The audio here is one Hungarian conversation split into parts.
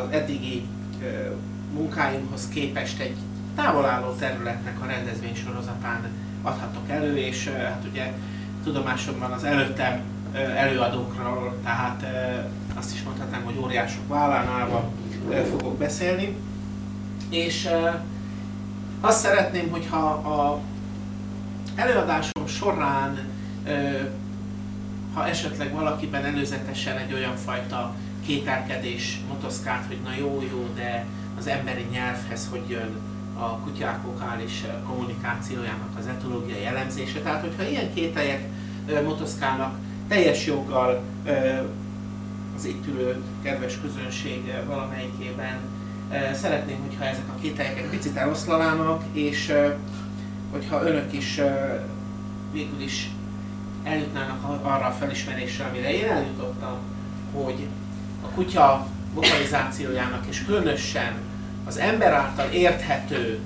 eddigi munkáimhoz képest egy távolálló területnek a rendezvénysorozatán adhatok elő, és hát ugye tudomásom van az előttem előadókról, tehát azt is mondhatnám, hogy óriások vállán állva fogok beszélni. És azt szeretném, hogyha a előadásom során, ha esetleg valakiben előzetesen egy olyan fajta kételkedés motoszkált, hogy na jó, de az emberi nyelvhez hogy jön a kutyák vokális kommunikációjának az etológiai elemzése. Tehát, hogyha ilyen kételyek motoszkálnak, teljes joggal az itt ülő kedves közönség valamelyikében szeretném, hogyha ezek a kételyek egy picit eloszlanának, és hogyha önök is végül is eljutnának arra a felismerésre, amire én eljutottam, hogy a kutya vokalizációjának és különösen az ember által érthető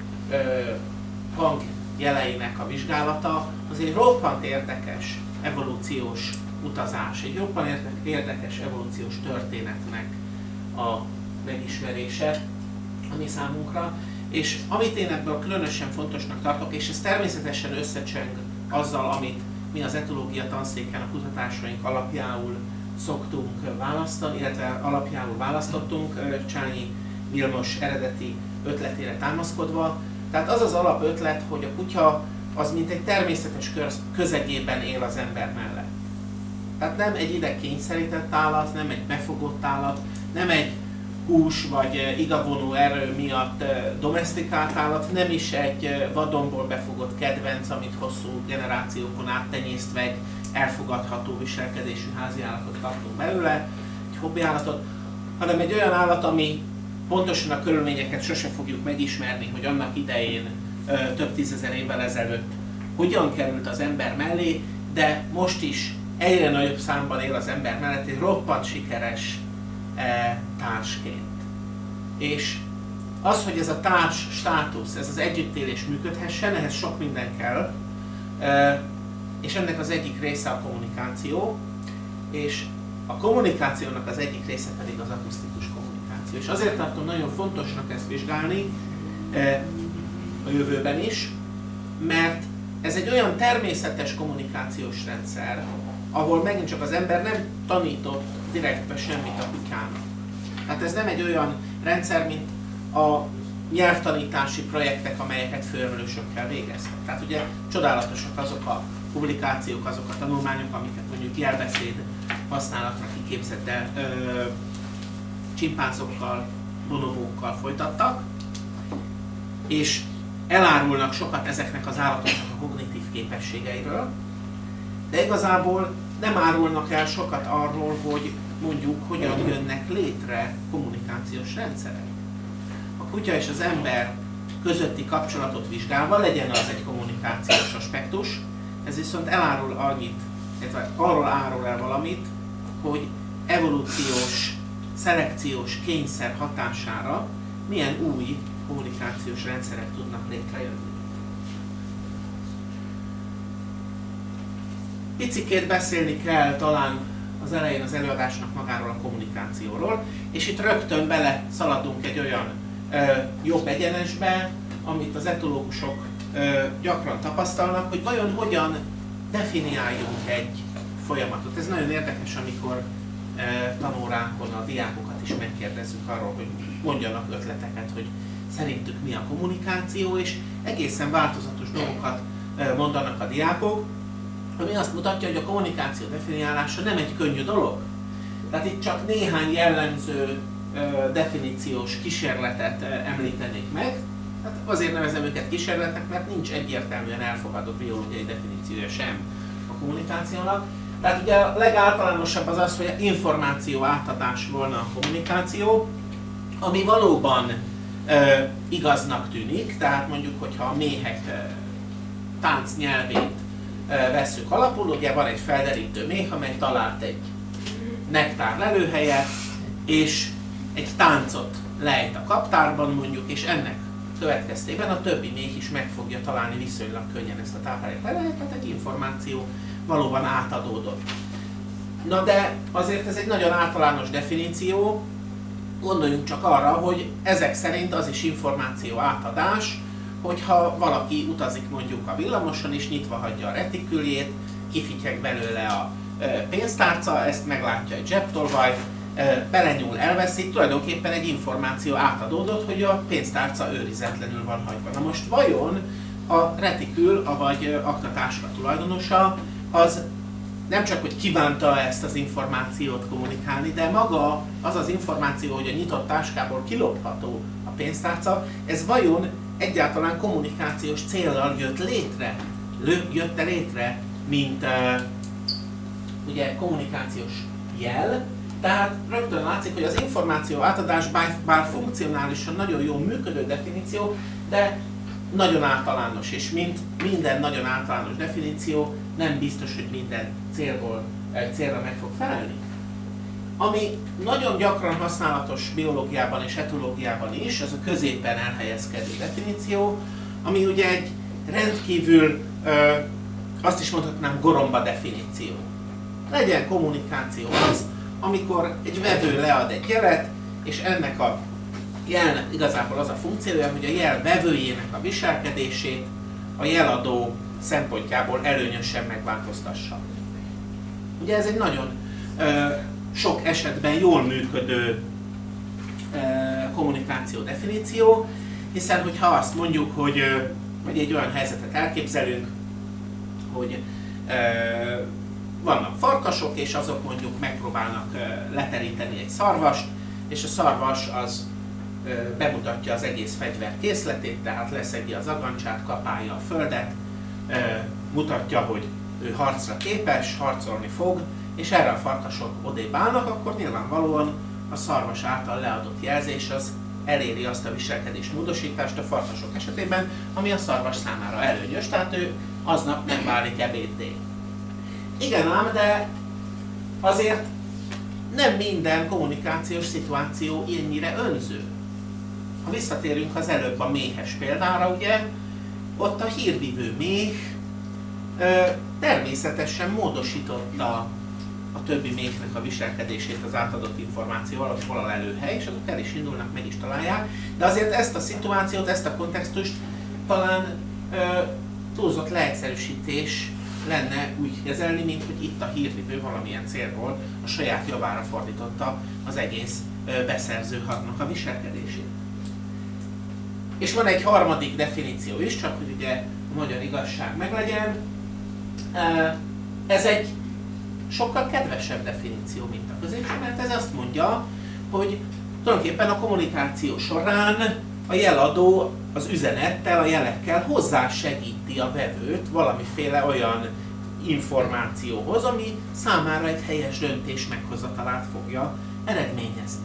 hangjeleinek a vizsgálata az egy roppant érdekes evolúciós utazás, egy roppant érdekes evolúciós történetnek a megismerése a mi számunkra. És amit én ebből különösen fontosnak tartok, és ez természetesen összecseng azzal, amit mi az etológia tanszéken a kutatásaink alapjául szoktunk választani, illetve alapjául választottunk Csányi Vilmos eredeti ötletére támaszkodva. Tehát az az alapötlet, hogy a kutya az mint egy természetes közegében él az ember mellett. Tehát nem egy ide kényszerített állat, nem egy befogott állat, nem egy hús vagy igavonó erő miatt domesztikált állat, nem is egy vadonból befogott kedvenc, amit hosszú generációkon át tenyésztve egy elfogadható viselkedésű háziállatot kaptunk belőle, egy hobbiállatot, hanem egy olyan állat, ami pontosan a körülményeket sose fogjuk megismerni, hogy annak idején több tízezer évvel ezelőtt hogyan került az ember mellé, de most is egyre nagyobb számban él az ember mellett egy roppant sikeres társként. És az, hogy ez a társ státusz, ez az együttélés működhessen, ehhez sok minden kell, és ennek az egyik része a kommunikáció, és a kommunikációnak az egyik része pedig az akusztikus kommunikáció. És azért tartom nagyon fontosnak ezt vizsgálni a jövőben is, mert ez egy olyan természetes kommunikációs rendszer, ahol megint csak az ember nem tanított direktbe semmit a kutyának. Hát ez nem egy olyan rendszer, mint a nyelvtanítási projektek, amelyeket főemlősökkel végeztek. Tehát ugye csodálatosak azok a publikációk, azok a tanulmányok, amiket mondjuk jelbeszéd használatra kiképzett csimpánzokkal, bonobókkal folytattak, és elárulnak sokat ezeknek az állatoknak a kognitív képességeiről, de igazából nem árulnak el sokat arról, hogy mondjuk hogyan jönnek létre kommunikációs rendszerek. A kutya és az ember közötti kapcsolatot vizsgálva, legyen az egy kommunikációs aspektus, ez viszont elárul annyit, illetve arról árul el valamit, hogy evolúciós, szelekciós kényszer hatására milyen új kommunikációs rendszerek tudnak létrejönni. Picikét beszélni kell talán az elején az előadásnak magáról a kommunikációról, és itt rögtön bele szaladunk egy olyan jobb egyenesbe, amit az etológusok gyakran tapasztalnak, hogy vajon hogyan definiáljunk egy folyamatot. Ez nagyon érdekes, amikor tanóránkon a diákokat is megkérdezzük arról, hogy mondjanak ötleteket, hogy szerintük mi a kommunikáció, és egészen változatos dolgokat mondanak a diákok, ami azt mutatja, hogy a kommunikáció definiálása nem egy könnyű dolog. Tehát itt csak néhány jellemző definíciós kísérletet említenék meg. Hát azért nevezem őket kísérletnek, mert nincs egyértelműen elfogadott biológiai definíciója sem a kommunikációnak. Tehát ugye a legáltalánosabb az az, hogy információ átadás volna a kommunikáció, ami valóban igaznak tűnik, tehát mondjuk, hogyha a méhek táncnyelvét vesszük alapul, ugye van egy felderítő méh, amely talált egy nektár lelőhelyet, és egy táncot lejt a kaptárban mondjuk, és ennek következtében a többi méh is meg fogja találni viszonylag könnyen ezt a táplálék lelőhelyet, tehát egy információ valóban átadódott. Na de azért ez egy nagyon általános definíció, gondoljunk csak arra, hogy ezek szerint az is információ átadás, hogyha valaki utazik mondjuk a villamoson és nyitva hagyja a retiküljét, kifityeg belőle a pénztárca, ezt meglátja egy zsebtolvaj, belenyúl, elveszi, tulajdonképpen egy információ átadódott, hogy a pénztárca őrizetlenül van hagyva. Na most vajon a retikül, vagy aktatáska tulajdonosa, az nem csak, hogy kívánta ezt az információt kommunikálni, de maga az az információ, hogy a nyitott táskából kilopható a pénztárca, ez vajon egyáltalán kommunikációs céllal jött létre, mint ugye kommunikációs jel. Tehát rögtön látszik, hogy az információ átadás bár funkcionálisan nagyon jól működő definíció, de nagyon általános, és mint minden nagyon általános definíció, nem biztos, hogy minden célra meg fog felelni. Ami nagyon gyakran használatos biológiában és etológiában is, ez a középen elhelyezkedő definíció, ami ugye egy rendkívül, azt is mondhatnám, goromba definíció. Legyen kommunikáció az, amikor egy vevő lead egy jelet, és ennek a jelnek igazából az a funkciója, hogy a jel vevőjének a viselkedését a jeladó szempontjából előnyösen megváltoztassa. Ugye ez egy nagyon sok esetben jól működő kommunikáció definíció, hiszen hogyha azt mondjuk, hogy vagy egy olyan helyzetet elképzelünk, hogy vannak farkasok, és azok mondjuk megpróbálnak leteríteni egy szarvast, és a szarvas az bemutatja az egész fegyver készletét, tehát leszedi az agancsát, kapálja a földet, mutatja, hogy ő harcra képes, harcolni fog, és erre a farkasok odébb állnak, akkor nyilvánvalóan a szarvas által leadott jelzés az eléri azt a viselkedés módosítást a farkasok esetében, ami a szarvas számára előnyös, tehát ő aznap nem válik ebéddé. Igen ám, de azért nem minden kommunikációs szituáció ennyire önző. Ha visszatérünk az előbb a méhes példára, ugye, ott a hírvívő méh természetesen módosította a többi méhnek a viselkedését az átadott információval, hogy hol a lelőhely, és azok el is indulnak, meg is találják. De azért ezt a szituációt, ezt a kontextust talán túlzott leegyszerűsítés lenne úgy kezelni, mint hogy itt a hírvívő valamilyen célból a saját javára fordította az egész beszerző hadnak a viselkedését. És van egy harmadik definíció is, csak hogy ugye a magyar igazság meglegyen. Ez egy sokkal kedvesebb definíció, mint a középső, mert ez azt mondja, hogy tulajdonképpen a kommunikáció során a jeladó az üzenettel, a jelekkel hozzásegíti a vevőt valamiféle olyan információhoz, ami számára egy helyes döntés meghozatalát fogja eredményezni.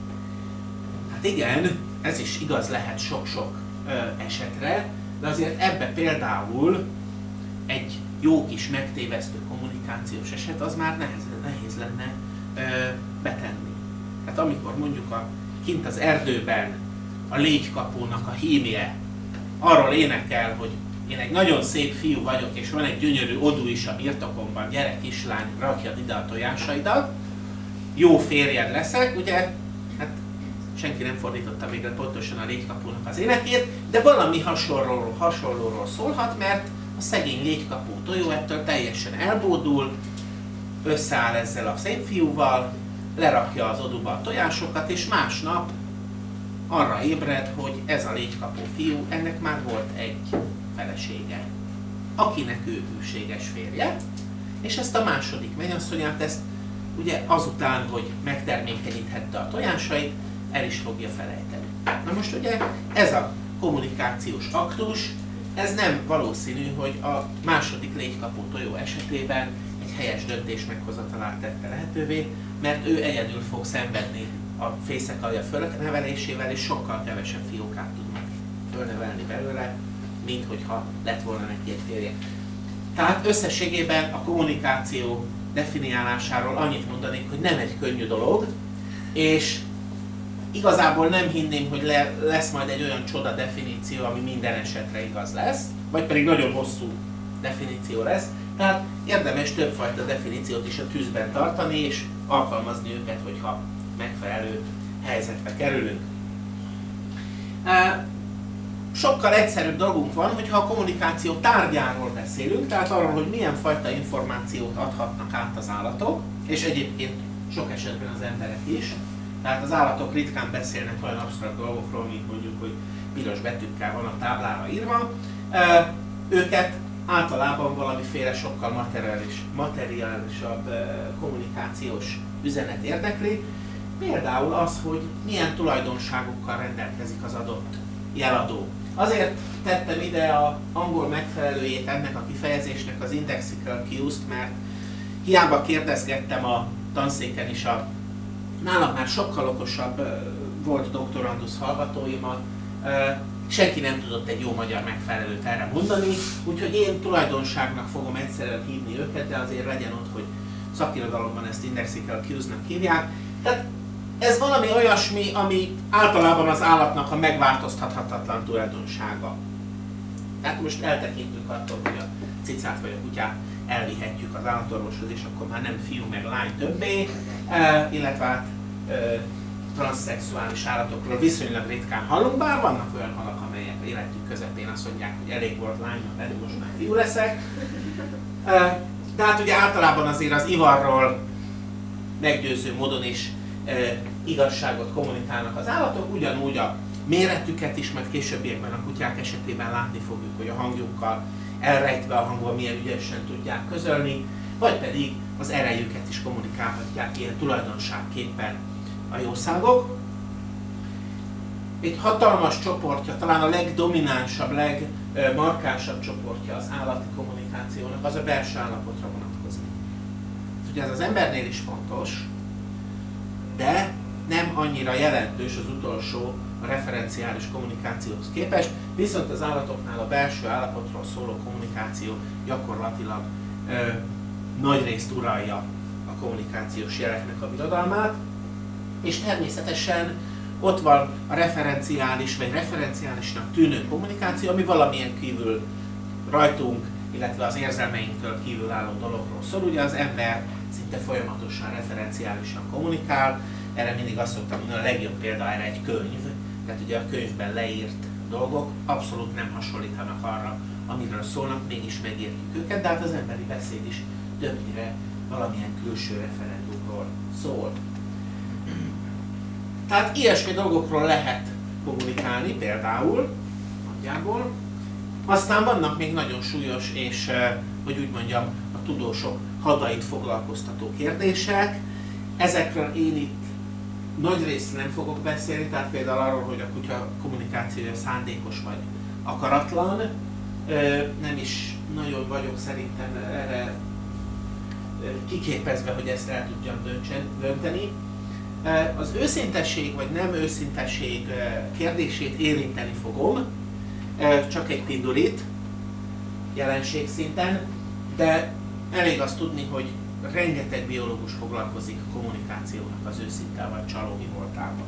Hát igen, ez is igaz lehet sok-sok esetre, de azért ebbe például egy jó kis megtévesztő kommunikációs eset az már nehéz lenne betenni. Tehát amikor mondjuk kint az erdőben a légykapónak a hímje arról énekel, hogy én egy nagyon szép fiú vagyok, és van egy gyönyörű odú is a birtokomban, gyere kislány, rakjad ide a tojásaidat, jó férjed leszek, ugye, hát senki nem fordította végre pontosan a légykapónak az énekét, de valami hasonlóról szólhat, mert a szegény légykapó tojó ettől teljesen elbódul, összeáll ezzel a szép fiúval, lerakja az oduba a tojásokat, és másnap arra ébred, hogy ez a légykapó fiú, ennek már volt egy felesége, akinek ő hűséges férje, és ezt a második mennyasszonyát, ezt ugye azután, hogy megtermékenyíthette a tojásait, el is fogja felejteni. Na most ugye ez a kommunikációs aktus, ez nem valószínű, hogy a második légykapó tojó esetében egy helyes döntés meghozatalát tette lehetővé, mert ő egyedül fog szenvedni a fészekalja fölnevelésével, és sokkal kevesebb fiókát tudnak fölnevelni belőle, mint hogyha lett volna neki egy férje. Tehát összességében a kommunikáció definiálásáról annyit mondanék, hogy nem egy könnyű dolog, és igazából nem hinném, hogy lesz majd egy olyan csoda definíció, ami minden esetre igaz lesz, vagy pedig nagyon hosszú definíció lesz. Tehát érdemes többfajta definíciót is a tűzben tartani, és alkalmazni őket, hogyha megfelelő helyzetbe kerülünk. Sokkal egyszerűbb dolgunk van, hogyha a kommunikáció tárgyáról beszélünk, tehát arról, hogy milyen fajta információt adhatnak át az állatok, és egyébként sok esetben az emberek is. Tehát az állatok ritkán beszélnek olyan absztrakt dolgokról, mint mondjuk, hogy piros betűkkel van a táblára írva. Őket általában valamiféle sokkal materiálisabb kommunikációs üzenet érdekli. Például az, hogy milyen tulajdonságokkal rendelkezik az adott jeladó. Azért tettem ide a angol megfelelőjét ennek a kifejezésnek, az indexical cues-t, mert hiába kérdezgettem a tanszéken is a nálam már sokkal okosabb volt doktorandusz hallgatóimat, senki nem tudott egy jó magyar megfelelőt erre mondani, úgyhogy én tulajdonságnak fogom egyszerűen hívni őket, de azért legyen ott, hogy szakirodalomban ezt indexical cues-nak hívják. Tehát ez valami olyasmi, ami általában az állatnak a megváltoztathatatlan tulajdonsága. Tehát most eltekintünk attól, hogy a cicát vagy a kutyát elvihetjük az állatorvoshoz, és akkor már nem fiú meg lány többé, illetve hát transzszexuális állatokról viszonylag ritkán hallunk, bár vannak olyan halak, amelyek életük közepén azt mondják, hogy elég volt lánynak lenni, most már fiú leszek. De hát ugye általában azért az ivarról meggyőző módon is igazságot kommunikálnak az állatok, ugyanúgy a méretüket is, majd későbbiekben a kutyák esetében látni fogjuk, hogy a hangjukkal elrejtve a hangból milyen ügyesen tudják közölni, vagy pedig az erejüket is kommunikálhatják ilyen tulajdonságképpen a jószágok. Egy hatalmas csoportja, talán a legdominánsabb, legmarkánsabb csoportja az állati kommunikációnak az a belső állapotra vonatkozik. Ugye ez az embernél is fontos, de nem annyira jelentős az utolsó a referenciális kommunikációhoz képest, viszont az állatoknál a belső állapotról szóló kommunikáció gyakorlatilag nagyrészt uralja a kommunikációs jeleknek a birodalmát, és természetesen ott van a referenciális vagy referenciálisnak tűnő kommunikáció, ami valamilyen kívül rajtunk, illetve az érzelmeinktől kívülálló dologról szól. Ugye az ember szinte folyamatosan referenciálisan kommunikál, erre mindig azt szoktam mondani, a legjobb példa erre egy könyv, tehát ugye a könyvben leírt dolgok abszolút nem hasonlítanak arra, amiről szólnak, mégis megértjük őket, de hát az emberi beszéd is többnyire valamilyen külső referendumról szól. Tehát ilyesmi dolgokról lehet kommunikálni, például, nagyjából. Aztán vannak még nagyon súlyos és, hogy úgy mondjam, a tudósok hadait foglalkoztató kérdések. Ezekről én itt nagy részt nem fogok beszélni, tehát például arról, hogy a kutya kommunikációja szándékos vagy akaratlan. Nem is nagyon vagyok szerintem erre kiképezve, hogy ezt el tudjam dönteni. Az őszintesség vagy nem őszintesség kérdését érinteni fogom, csak egy pindurit jelenség-szinten, de elég azt tudni, hogy rengeteg biológus foglalkozik a kommunikációnak az őszinte vagy csalói voltával.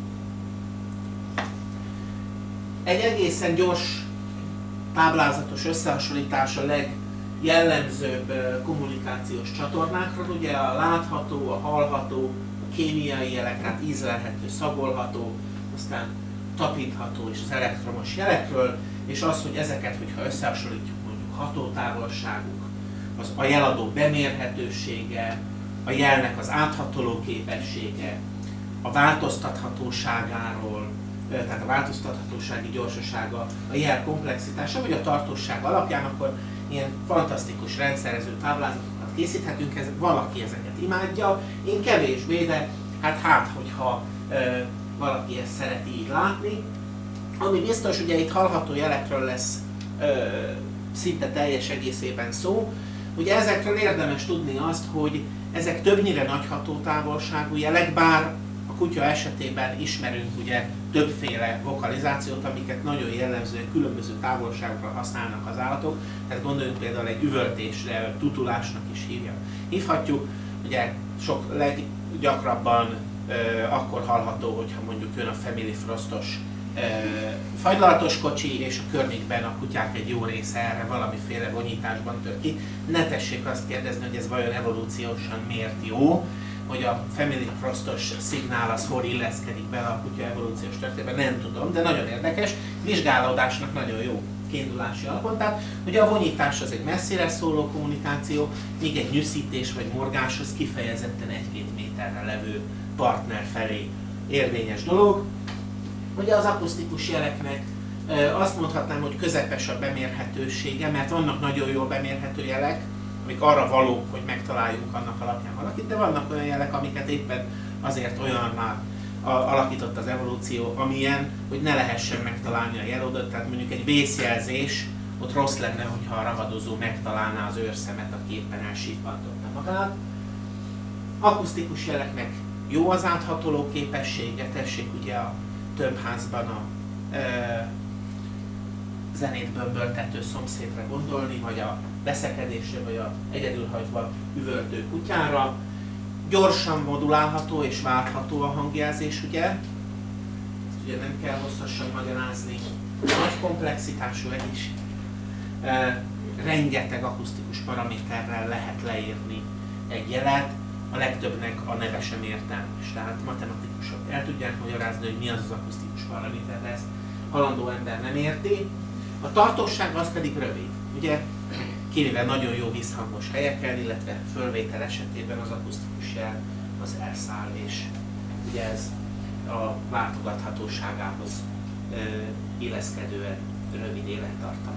Egy egészen gyors táblázatos összehasonlítás a legjellemzőbb kommunikációs csatornákról, ugye a látható, a hallható, a kémiai jelek, tehát ízlelhető, szagolható, aztán tapintható és az elektromos jelekről, és az, hogy ezeket, hogyha összehasonlítjuk, mondjuk hatótávolságuk, az a jeladó bemérhetősége, a jelnek az áthatoló képessége, a változtathatóságáról, tehát a változtathatósági gyorsasága, a jel komplexitása, vagy a tartóság alapján, akkor ilyen fantasztikus rendszerező táblázatokat készíthetünk, valaki ezeket imádja, én kevésbé, de hát hogyha valaki ezt szereti így látni. Ami biztos, ugye itt hallható jelekről lesz szinte teljes egészében szó. Ugye ezekről érdemes tudni azt, hogy ezek többnyire nagy hatótávolságú jelek, bár a kutya esetében ismerünk ugye többféle vokalizációt, amiket nagyon jellemzően különböző távolságokra használnak az állatok. Tehát gondoljunk például egy üvöltésre, tutulásnak is hívhatjuk. Ugye sok leggyakrabban akkor hallható, hogyha mondjuk jön a Family Frostos fagylalatos kocsi, és a környékben a kutyák egy jó része erre valamiféle vonyításban tör ki. Ne tessék azt kérdezni, hogy ez vajon evolúciósan miért jó. hogy a Family Frostos szignál az hol illeszkedik bele a kutya evolúciós történetben, nem tudom, de nagyon érdekes, vizsgálódásnak nagyon jó kiindulási alapon. Tehát ugye a vonyítás az egy messzire szóló kommunikáció, míg egy nyűszítés vagy morgás az kifejezetten 1-2 méterre levő partner felé érvényes dolog. Ugye az akusztikus jeleknek azt mondhatnám, hogy közepes a bemérhetősége, mert vannak nagyon jól bemérhető jelek, amik arra valók, hogy megtaláljunk annak alapján valakit, de vannak olyan jelek, amiket éppen azért olyanná alakított az evolúció, amilyen, hogy ne lehessen megtalálni a jelöldöt, tehát mondjuk egy vészjelzés, ott rossz lenne, hogyha a ragadozó megtalálná az őrszemet, aki éppen elsippantotta magát. Akusztikus jeleknek jó az áthatoló képessége, tessék ugye a tömbházban a zenét bömböltető szomszédra gondolni, vagy a veszekedésre, vagy a egyedülhagyva üvöltő kutyára. Gyorsan modulálható és váltható a hangjelzés, ugye? Ezt ugye nem kell hosszasan magyarázni. Nagy komplexitású egész. Rengeteg akusztikus paraméterrel lehet leírni egy jelet, a legtöbbnek a neve sem értelmes. Tehát matematikusok el tudják magyarázni, hogy mi az az akusztikus paraméter, de ezt halandó ember nem érti. A tartóság az pedig rövid. Ugye, kivéve nagyon jó visszhangos helyeken, illetve fölvétel esetében az akusztikus jel az elszáll, és ugye ez a váltogathatóságához illeszkedően rövid élettartam.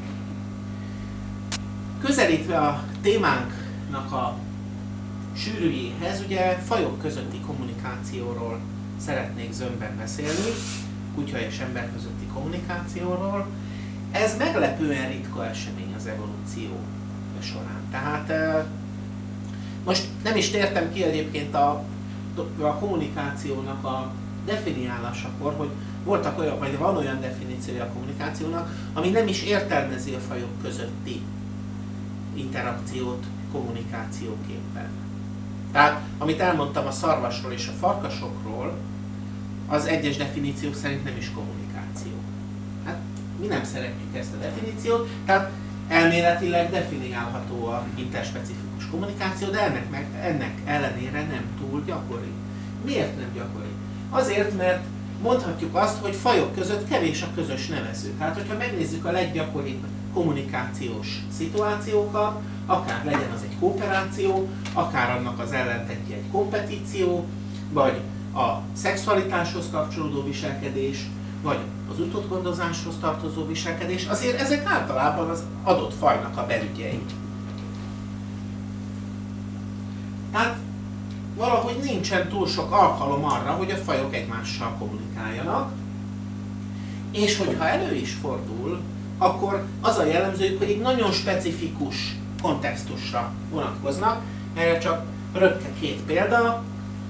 Közelítve a témánknak a sűrűjéhez, ugye fajok közötti kommunikációról szeretnék zömben beszélni, kutya és ember közötti kommunikációról. Ez meglepően ritka esemény az evolúció során. Tehát most nem is tértem ki egyébként a kommunikációnak a definiálásakor, hogy voltak olyan, vagy van olyan definíciója a kommunikációnak, ami nem is értelmezi a fajok közötti interakciót kommunikációképpen. Tehát, amit elmondtam a szarvasról és a farkasokról, az egyes definíciók szerint nem is kommunikáció. Hát mi nem szeretjük ezt a definíciót, tehát elméletileg definiálható a interspecifikus kommunikáció, de ennek ellenére nem túl gyakori. Miért nem gyakori? Azért, mert mondhatjuk azt, hogy fajok között kevés a közös nevező. Tehát, hogyha megnézzük a leggyakoribb kommunikációs szituációkat, akár legyen az egy kooperáció, akár annak az ellentetje egy kompetíció, vagy a szexualitáshoz kapcsolódó viselkedés, vagy az utódgondozáshoz tartozó viselkedés, azért ezek általában az adott fajnak a belügyei. Tehát valahogy nincsen túl sok alkalom arra, hogy a fajok egymással kommunikáljanak, és hogyha elő is fordul, akkor az a jellemzőjük, hogy egy nagyon specifikus kontextusra vonatkoznak. Erre csak röpke 2 példa.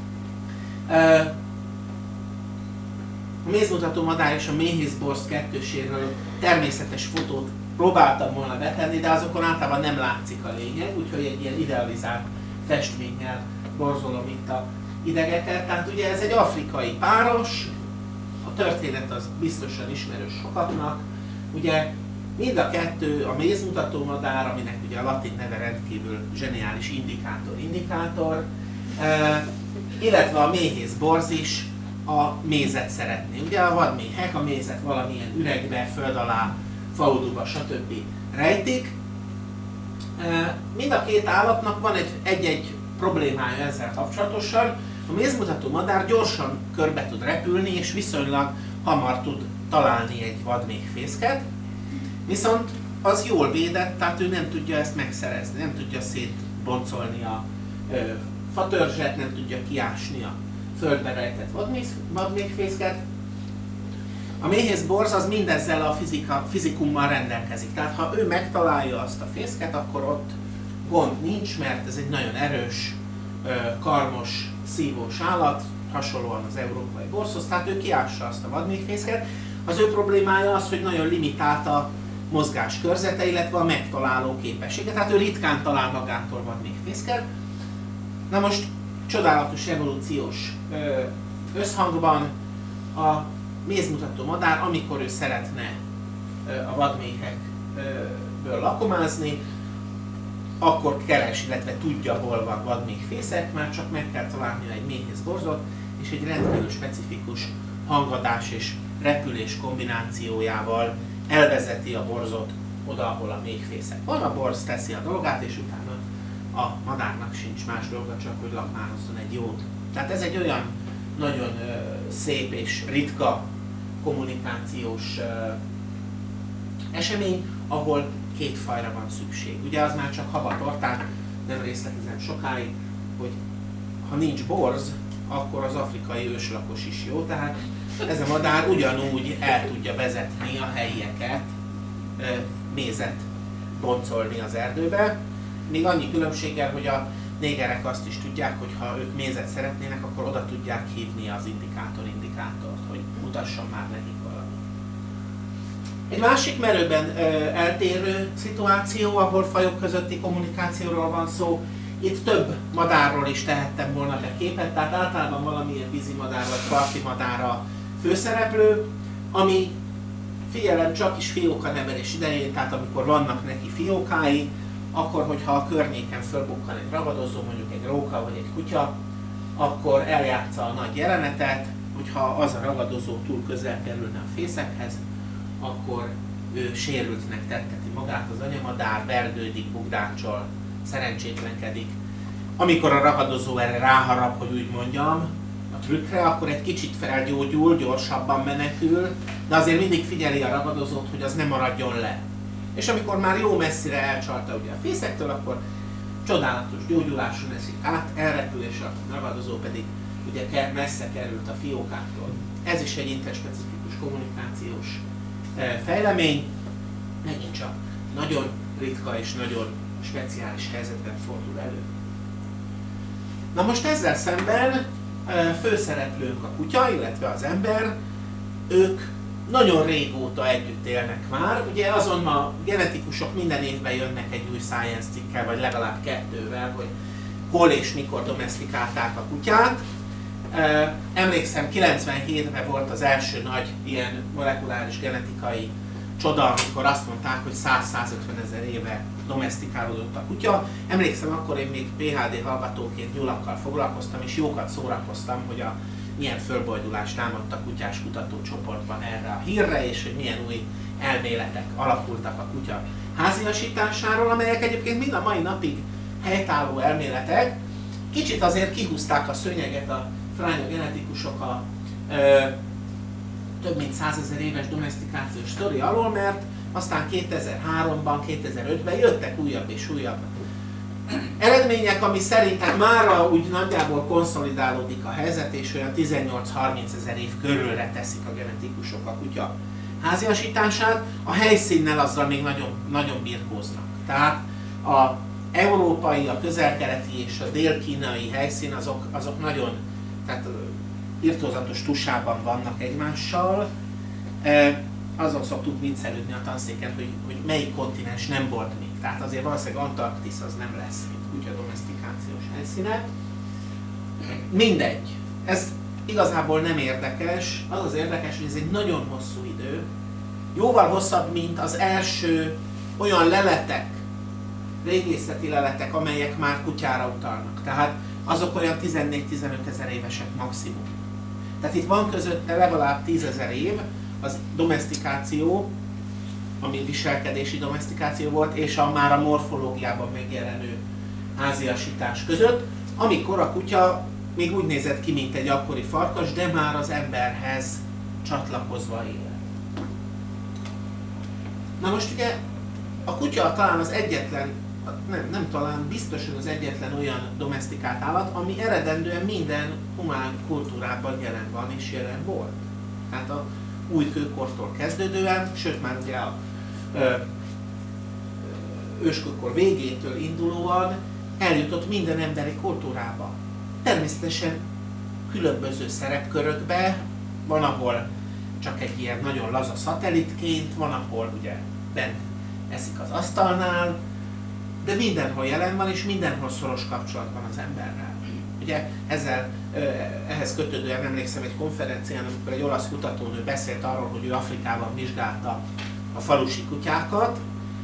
A mézmutató madár és a méhészborz kettőséről természetes fotót próbáltam volna betenni, de azokon általában nem látszik a lényeg, úgyhogy egy ilyen idealizált festménnyel borzolom itt a idegeket. Tehát ugye ez egy afrikai páros, a történet az biztosan ismerős sokaknak. Ugye mind a kettő a mézmutató madár, aminek ugye a latin neve rendkívül zseniális indikátor, illetve a méhészborz is a mézet szeretné. Ugye a vadméhek a mézet valamilyen üregbe, föld alá, faluduba, stb. Rejtik. Mind a két állatnak van egy problémája ezzel kapcsolatosan. A mézmutató madár gyorsan körbe tud repülni, és viszonylag hamar tud találni egy vadméhfészket, viszont az jól védett, tehát ő nem tudja ezt megszerezni, nem tudja szétboncolni a fatörzset, nem tudja kiásni a földbe rejtett vadméhfészket. A méhészborz az mindezzel a fizikummal rendelkezik, tehát ha ő megtalálja azt a fészket, akkor ott gond nincs, mert ez egy nagyon erős, karmos, szívós állat, hasonlóan az európai borzhoz, tehát ő kiássa azt a vadméhfészket. Az ő problémája az, hogy nagyon limitált a mozgás körzete, illetve a megtaláló képessége, tehát ő ritkán talál magától vadméhfészket. Na most csodálatos evolúciós összhangban a mézmutató madár, amikor ő szeretne a vadméhekből lakomázni, akkor keres, illetve tudja, hol van vadméhfészek, már csak meg kell találnia egy méhész borzot, és egy rendkívül specifikus hangadás és repülés kombinációjával elvezeti a borzot oda, ahol a méhfészek van, a borz teszi a dolgát, és utána a madárnak sincs más dolga, csak hogy lakmározzon egy jót. Tehát ez egy olyan nagyon szép és ritka kommunikációs esemény, ahol két fajra van szükség. Ugye az már csak habatorták, nem részletezem sokáig, hogy ha nincs borz, akkor az afrikai őslakos is jó, tehát ez a madár ugyanúgy el tudja vezetni a helyieket, mézet boncolni az erdőbe. Még annyi különbséggel, hogy a négerek azt is tudják, hogy ha ők mézet szeretnének, akkor oda tudják hívni az indikátort, hogy mutasson már nekik valami. Egy másik merőben eltérő szituáció, ahol fajok közötti kommunikációról van szó, itt több madárról is tehettem volna be képet, tehát általában valamilyen vízimadár vagy parti madár a főszereplő, ami figyelem csak is fiókanevelés idején, tehát amikor vannak neki fiókái, akkor, hogyha a környéken fölbukkan egy ragadozó, mondjuk egy róka vagy egy kutya, akkor eljátsza a nagy jelenetet, hogyha az a ragadozó túl közel kerülne a fészekhez, akkor ő sérültnek tetteti magát, az anyamadár, vergődik, bugdácsol, szerencsétlenkedik. Amikor a ragadozó erre ráharap, hogy úgy mondjam, a trükkre, akkor egy kicsit felgyógyul, gyorsabban menekül, de azért mindig figyeli a ragadozót, hogy az ne maradjon le. És amikor már jó messzire elcsalta ugye a fészektől, akkor csodálatos gyógyuláson eszik át, elrepül, és a ragadozó pedig ugye messze került a fiókáktól. Ez is egy interspecifikus kommunikációs fejlemény, megint csak nagyon ritka és nagyon speciális helyzetben fordul elő. Na most ezzel szemben főszereplőnk a kutya, illetve az ember, ők nagyon régóta együtt élnek már. Ugye azon a genetikusok minden évben jönnek egy új science cikkel, vagy legalább kettővel, hogy hol és mikor domesztikálták a kutyát. Emlékszem, 97-ben volt az első nagy ilyen molekuláris genetikai csoda, amikor azt mondták, hogy 100-150 ezer éve domesztikálódott a kutya. Emlékszem, akkor én még PhD hallgatóként nyulakkal foglalkoztam, és jókat szórakoztam, hogy milyen fölboldulást támadt a kutyás kutatócsoportban erre a hírre, és hogy milyen új elméletek alakultak a kutya háziasításáról, amelyek egyébként mind a mai napig helytálló elméletek. Kicsit azért kihúzták a szőnyeget a fránya genetikusok a több mint 100 000 éves domesztikációs sztori alól, mert aztán 2003-ban, 2005-ben jöttek újabb és újabb eredmények, ami szerint mára úgy nagyjából konszolidálódik a helyzet, és olyan 18-30 ezer év körülre teszik a genetikusok a kutya háziasítását. A helyszínnel azzal még nagyon, nagyon birkóznak. Tehát a európai, a közel-keleti és a dél-kínai helyszín azok nagyon, tehát irtózatos tusában vannak egymással. Azon szoktuk viccelődni a tanszéken, hogy melyik kontinens nem volt még. Tehát azért valószínűleg Antarktisz az nem lesz, mint kutya domesztikációs helyszíne. Mindegy. Ez igazából nem érdekes. Az az érdekes, hogy ez egy nagyon hosszú idő. Jóval hosszabb, mint az első olyan leletek, régészeti leletek, amelyek már kutyára utalnak. Tehát azok olyan 14-15 ezer évesek maximum. Tehát itt van közötte legalább 10 000 év az domesztikáció, ami viselkedési domesztikáció volt, és már a morfológiában megjelenő háziasítás között, amikor a kutya még úgy nézett ki, mint egy akkori farkas, de már az emberhez csatlakozva él. Na most ugye a kutya talán az egyetlen, nem talán, biztosan az egyetlen olyan domesztikált állat, ami eredendően minden humán kultúrában jelen van és jelen volt. Tehát a új kőkortól kezdődően, sőt már ugye a őskőkor végétől indulóan eljutott minden emberi kultúrába. Természetesen különböző szerepkörökbe, van ahol csak egy ilyen nagyon laza szatellitként, van ahol ugye bent eszik az asztalnál, de mindenhol jelen van, és mindenhol szoros kapcsolatban az emberrel. Ugye ehhez kötődően emlékszem egy konferencián, amikor egy olasz kutatónő beszélt arról, hogy ő Afrikában vizsgálta a falusi kutyákat,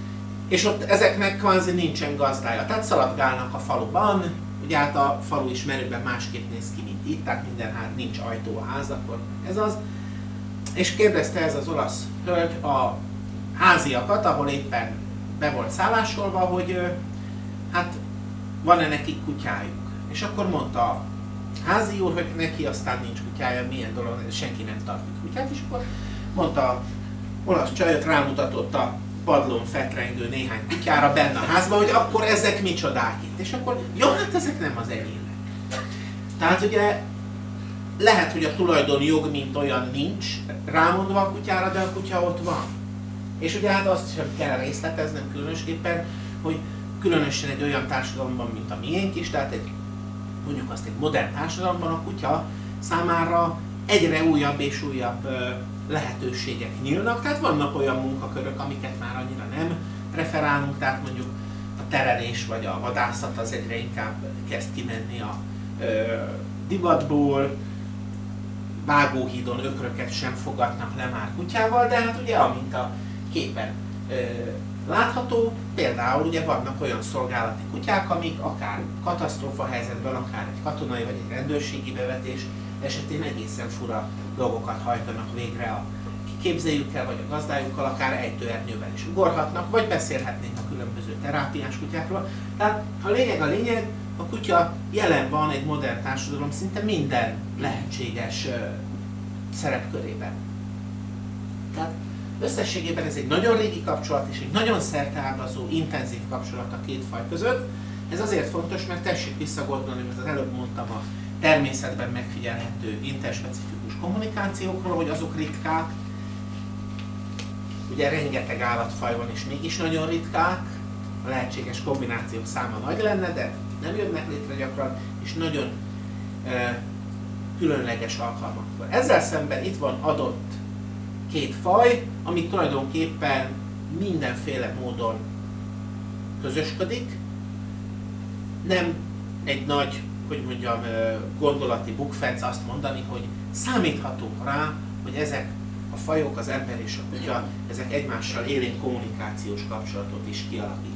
És ott ezeknek kvázi nincsen gazdája, tehát szaladgálnak a faluban, ugye hát a falu is merőben másképp néz ki, mint itt, tehát nincs ajtó a házakon, ez az. És kérdezte ez az olasz hölgy a háziakat, ahol éppen be volt szállásolva, hogy hát van-e nekik kutyájuk. És akkor mondta a házi úr, hogy neki aztán nincs kutyája, milyen dolog, senki nem tart kutyát, és akkor mondta a olasz csajot, rámutatott a padlón fetrengő néhány kutyára benne a házban, hogy akkor ezek micsodák itt. És akkor, jó, hát ezek nem az enyémek. Tehát ugye lehet, hogy a tulajdonjog mint olyan nincs rámondva a kutyára, de a kutya ott van. És ugye hát azt sem kell részleteznem különösképpen, hogy különösen egy olyan társadalomban, mint a miénk is, tehát mondjuk azt egy modern társadalomban a kutya számára egyre újabb és újabb lehetőségek nyílnak, tehát vannak olyan munkakörök, amiket már annyira nem preferálunk, tehát mondjuk a terelés vagy a vadászat az egyre inkább kezd kimenni a divatból, vágóhídon ökröket sem fogadnak le már kutyával, de hát ugye amint a képen látható, például ugye vannak olyan szolgálati kutyák, amik akár katasztrófa helyzetben, akár egy katonai vagy egy rendőrségi bevetés esetén egészen fura dolgokat hajtanak végre a kiképzőjükkel vagy a gazdájukkal, akár ejtőernyővel is ugorhatnak, vagy beszélhetnénk a különböző terápiás kutyákról. Tehát a lényeg, a kutya jelen van egy modern társadalom szinte minden lehetséges szerepkörében. Tehát összességében ez egy nagyon régi kapcsolat és egy nagyon szerteágazó, intenzív kapcsolat a két faj között. Ez azért fontos, mert tessék visszagondolni, mert az előbb mondtam a természetben megfigyelhető interspecifikus kommunikációkról, hogy azok ritkák. Ugye rengeteg állatfaj van és mégis nagyon ritkák, a lehetséges kombinációk száma nagy lenne, de nem jönnek létre gyakran, és nagyon különleges alkalmakkor. Ezzel szemben itt van adott két faj, ami tulajdonképpen mindenféle módon közösködik. Nem egy nagy, hogy mondjam, gondolati bukfenc azt mondani, hogy számíthatunk rá, hogy ezek a fajok, az ember és a kutya, ezek egymással élén kommunikációs kapcsolatot is kialakíthatnak.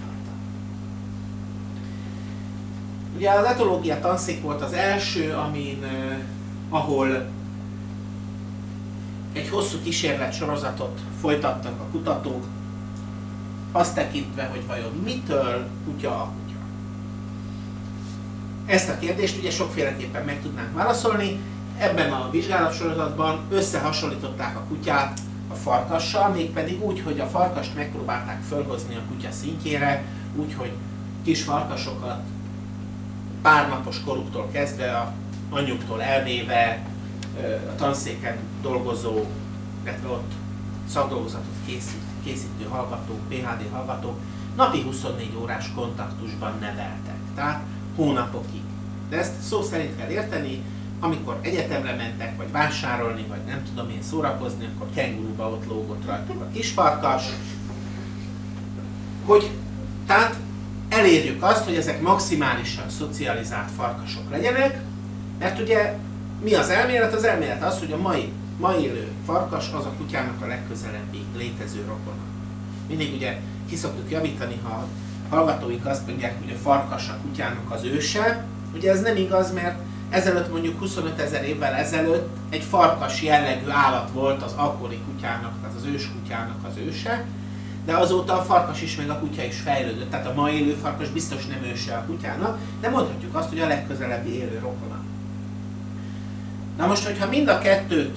Ugye az etológia tanszék volt az első, ahol egy hosszú kísérletsorozatot folytattak a kutatók, azt tekintve, hogy vajon mitől kutya a kutya. Ezt a kérdést ugye sokféleképpen meg tudnánk válaszolni. Ebben a vizsgálatsorozatban összehasonlították a kutyát a farkassal, mégpedig úgy, hogy a farkast megpróbálták fölhozni a kutya szintjére, úgy, hogy kis farkasokat pár napos koruktól kezdve, a anyjuktól elvéve, a tanszéken dolgozó, illetve ott szakdolgozatot készítő hallgatók, PhD hallgatók napi 24 órás kontaktusban neveltek, tehát hónapokig. De ezt szó szerint kell érteni, amikor egyetemre mentek, vagy vásárolni, vagy nem tudom én szórakozni, akkor kengurúba ott lógott rajtuk a kisfarkas. Tehát elérjük azt, hogy ezek maximálisan szocializált farkasok legyenek, mert ugye mi az elmélet? Az elmélet az, hogy a mai élő farkas az a kutyának a legközelebbi létező rokona. Mindig ugye ki szoktuk javítani, ha a hallgatóink azt mondják, hogy a farkas a kutyának az őse. Ugye ez nem igaz, mert ezelőtt mondjuk 25 000 évvel ezelőtt egy farkas jellegű állat volt az akkori kutyának, tehát az őskutyának az őse, de azóta a farkas is, meg a kutya is fejlődött, tehát a mai élő farkas biztos nem őse a kutyának, de mondhatjuk azt, hogy a legközelebbi élő rokona. Na most, hogyha mind a kettőt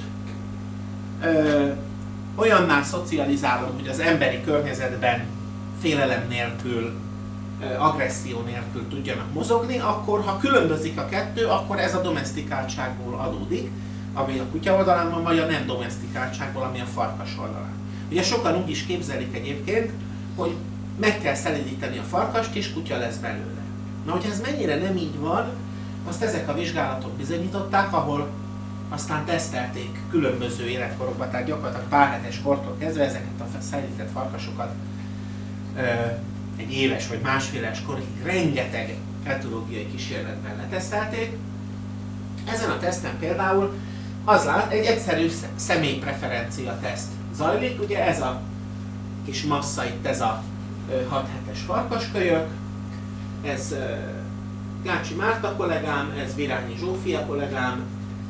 olyanná szocializálom, hogy az emberi környezetben félelem nélkül, agresszió nélkül tudjanak mozogni, akkor ha különbözik a kettő, akkor ez a domesztikáltságból adódik, ami a kutya oldalán van, vagy a nem domesztikáltságból, ami a farkas oldalán. Ugye sokan úgy is képzelik egyébként, hogy meg kell szelídíteni a farkast, és kutya lesz belőle. Na, hogy ez mennyire nem így van, azt ezek a vizsgálatok bizonyították, ahol aztán tesztelték különböző életkorokban, tehát gyakorlatilag pár hetes kortól kezdve ezeket a szelített farkasokat egy éves vagy másféles korig rengeteg etológiai kísérletben letesztelték. Ezen a teszten például egy egyszerű személypreferencia teszt zajlik, ugye ez a kis massza itt, ez a 6 hetes farkaskölyök, ez Gácsi Márta kollégám, ez Virányi Zsófia kollégám.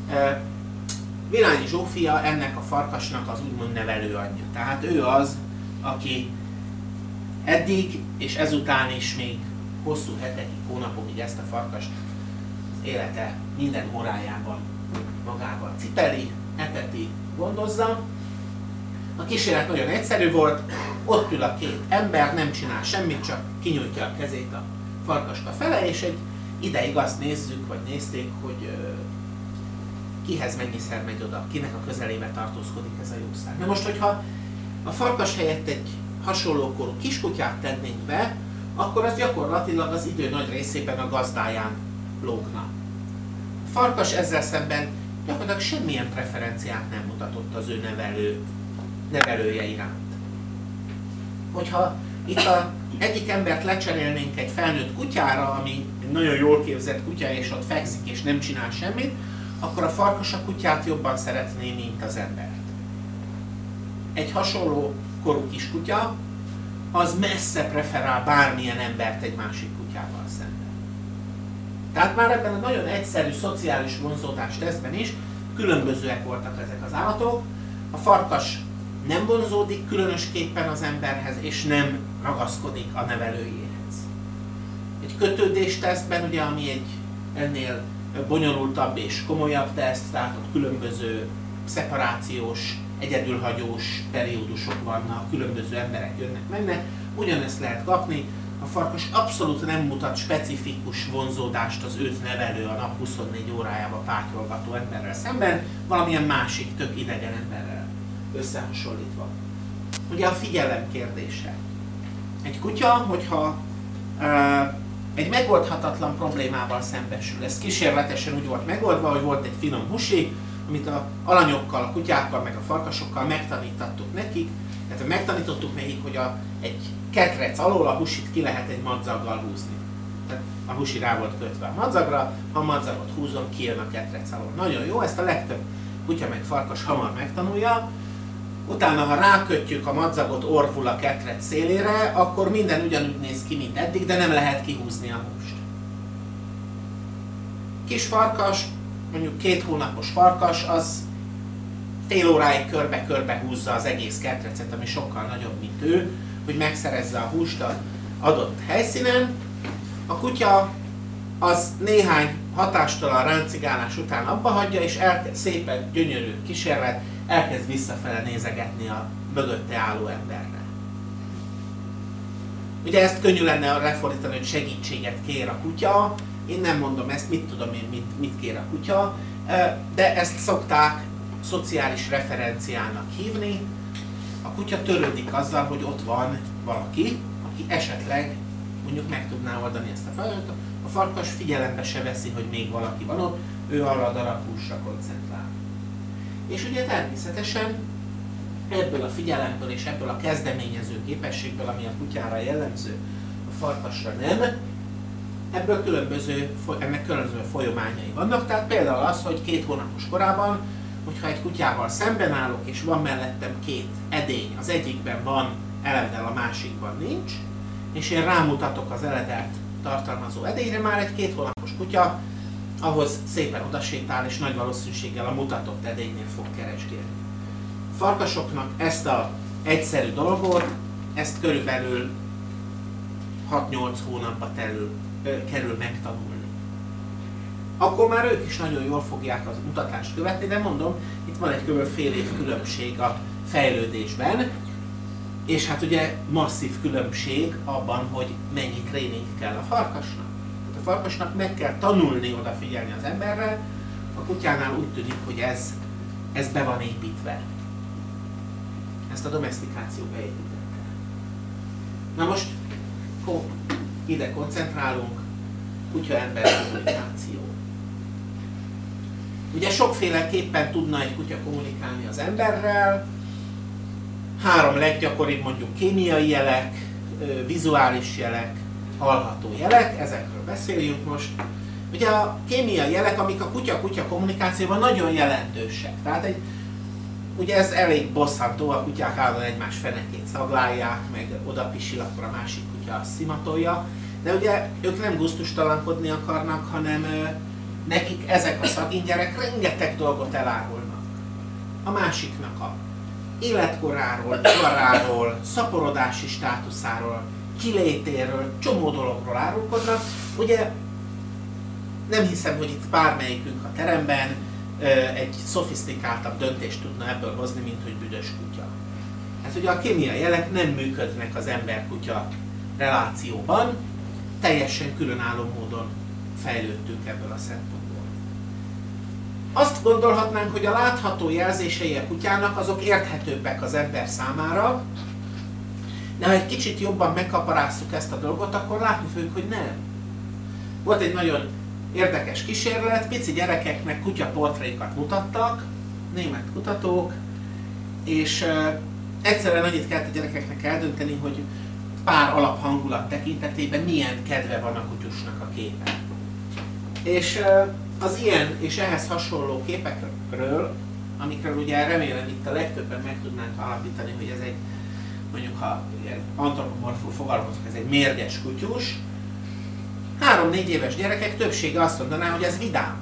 Virányi Zsófia ennek a farkasnak az úgymond nevelőanyja. Tehát ő az, aki eddig és ezután is még hosszú hetekig, hónapokig ezt a farkast az élete minden órájában magával cipeli, eteti, gondozza. A kísérlet nagyon egyszerű volt, ott ül a két ember, nem csinál semmit, csak kinyújtja a kezét a farkaska fele, és egy ideig azt nézzük, vagy nézték, hogy kihez mennyiszer megy oda, kinek a közelébe tartózkodik ez a jószág. Na most, hogyha a farkas helyett egy hasonló korú kiskutyát tennénk be, akkor az gyakorlatilag az idő nagy részében a gazdáján lógna. A farkas ezzel szemben gyakorlatilag semmilyen preferenciát nem mutatott az ő nevelője iránt. Hogyha itt egyik embert lecserélnénk egy felnőtt kutyára, ami egy nagyon jól képzett kutya, és ott fekszik és nem csinál semmit, akkor a farkas a kutyát jobban szeretné, mint az embert. Egy hasonló korú kiskutya, az messze preferál bármilyen embert egy másik kutyával szemben. Tehát már ebben a nagyon egyszerű szociális vonzódás tesztben is különbözőek voltak ezek az állatok. A farkas nem vonzódik különösképpen az emberhez, és nem ragaszkodik a nevelőjéhez. Egy kötődés tesztben, ugye, ami egy ennél bonyolultabb és komolyabb teszt, tehát ott különböző szeparációs, egyedülhagyós periódusok vannak, különböző emberek jönnek-mennek, ugyanezt lehet kapni. A farkas abszolút nem mutat specifikus vonzódást az őt nevelő, a nap 24 órájában pátyolgató emberrel szemben, valamilyen másik, tök idegen emberrel összehasonlítva. Ugye a figyelem kérdése. Egy kutya, hogyha egy megoldhatatlan problémával szembesül, ez kísérletesen úgy volt megoldva, hogy volt egy finom husi, amit az alanyokkal, a kutyákkal, meg a farkasokkal megtanítottuk nekik, tehát megtanítottuk nekik, hogy egy ketrec alól a husit ki lehet egy madzaggal húzni. Tehát a husi rá volt kötve a madzagra, ha a madzagot húzom, kijön a ketrec alól. Nagyon jó, ezt a legtöbb kutya meg farkas hamar megtanulja. Utána, ha rákötjük a madzagot orvul a ketrec szélére, akkor minden ugyanúgy néz ki, mint eddig, de nem lehet kihúzni a húst. Kis farkas, mondjuk 2 hónapos farkas, az fél óráig körbe-körbe húzza az egész ketrecet, ami sokkal nagyobb, mint ő, hogy megszerezze a húst az adott helyszínen. A kutya az néhány hatástalan ráncigálás után abba hagyja, és szépen gyönyörű kísérlet, elkezd visszafele nézegetni a mögötte álló emberre. Ugye ezt könnyű lenne lefordítani, hogy segítséget kér a kutya. Én nem mondom ezt, mit tudom én, mit kér a kutya, de ezt szokták szociális referenciának hívni. A kutya törődik azzal, hogy ott van valaki, aki esetleg mondjuk meg tudná oldani ezt a feladatot. A farkas figyelembe se veszi, hogy még valaki van ott, ő arra a darab húsra koncentrál. És ugye természetesen ebből a figyelemből és ebből a kezdeményező képességből, ami a kutyára jellemző, a farkasra nem, ennek különböző folyamányai vannak. Tehát például az, hogy 2 hónapos korában, hogyha egy kutyával szemben állok, és van mellettem 2 edény, az egyikben van eledel, a másikban nincs, és én rámutatok az eledelt tartalmazó edényre, már egy 2 hónapos kutya ahhoz szépen odasétál, és nagy valószínűséggel a mutatott edénynél fog keresgélni. A farkasoknak ezt az egyszerű dolgot, ezt körülbelül 6-8 hónapba kerül megtanulni. Akkor már ők is nagyon jól fogják az mutatást követni, de mondom, itt van egy kb. Fél év különbség a fejlődésben, és hát ugye masszív különbség abban, hogy mennyi tréning kell a farkasnak. Tehát a farkasnak meg kell tanulni odafigyelni az emberre, a kutyánál úgy tűnik, hogy ez be van építve. Ezt a domesztikáció beépítette. Na most ide koncentrálunk, kutya-ember kommunikáció. Ugye sokféleképpen tudna egy kutya kommunikálni az emberrel. 3 leggyakoribb mondjuk kémiai jelek, vizuális jelek, hallható jelek, ezekről beszéljünk most. Ugye a kémiai jelek, amik a kutya-kutya kommunikációban nagyon jelentősek. Tehát egy ugye ez elég bosszantó, a kutyák állandóan egymás fenekét szaglálják, meg oda pisil, akkor a másik kutya azt szimatolja. De ugye ők nem gusztustalankodni akarnak, hanem nekik ezek a szagín gyerek rengeteg dolgot elárulnak. A másiknak a életkoráról, koráról, szaporodási státuszáról, kilétéről, csomó dologról árulkodnak. Ugye nem hiszem, hogy itt bármelyikünk a teremben egy szofisztikáltabb döntést tudna ebből hozni, mint hogy büdös kutya. Hát ugye a kémiai jelek nem működnek az ember-kutya relációban, teljesen különálló módon fejlődtünk ebből a szempontból. Azt gondolhatnánk, hogy a látható jelzései a kutyának azok érthetőbbek az ember számára, de ha egy kicsit jobban megkaparásszuk ezt a dolgot, akkor látni fogjuk, hogy nem. Volt egy nagyon érdekes kísérlet, pici gyerekeknek kutyaportrékat mutattak, német kutatók, és egyszerűen annyit kellett a gyerekeknek eldönteni, hogy pár alaphangulat tekintetében milyen kedve van a kutyusnak a képen. És az ilyen és ehhez hasonló képekről, amikről ugye remélem itt a legtöbben meg tudnánk állapítani, hogy ez egy, mondjuk ha antropomorful fogalmazok, ez egy mérges kutyus, 3-4 éves gyerekek többsége azt mondaná, hogy ez vidám.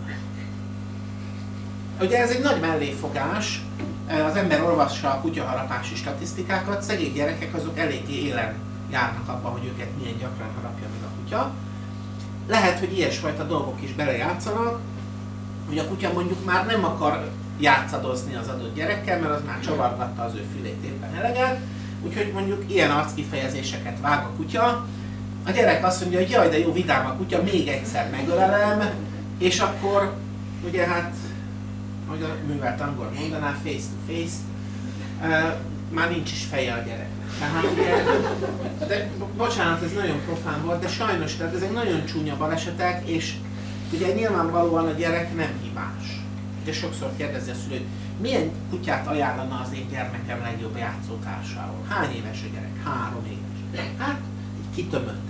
Ugye ez egy nagy melléfogás, az ember olvassa a kutyaharapási statisztikákat, szegény gyerekek azok eléggé élen járnak abba, hogy őket milyen gyakran harapja meg a kutya. Lehet, hogy ilyesfajta dolgok is belejátszanak, hogy a kutya mondjuk már nem akar játszadozni az adott gyerekkel, mert az már csavargatta az ő fülét éppen eleget, úgyhogy mondjuk ilyen arckifejezéseket vág a kutya. A gyerek azt mondja, hogy jaj, de jó, vidám a kutya, még egyszer megölelem, és akkor ugye hát, hogy a művelt angol mondaná, face to face, már nincs is feje a gyereknek. Tehát ugye, de bocsánat, ez nagyon profán volt, de sajnos, tehát ezek nagyon csúnya balesetek, és ugye nyilvánvalóan a gyerek nem hibás. Ugye sokszor kérdezi a szülő, hogy milyen kutyát ajánlana az én gyermekem legjobb játszótársául? Hány éves a gyerek? 3 éves. Hát, kitömöttek.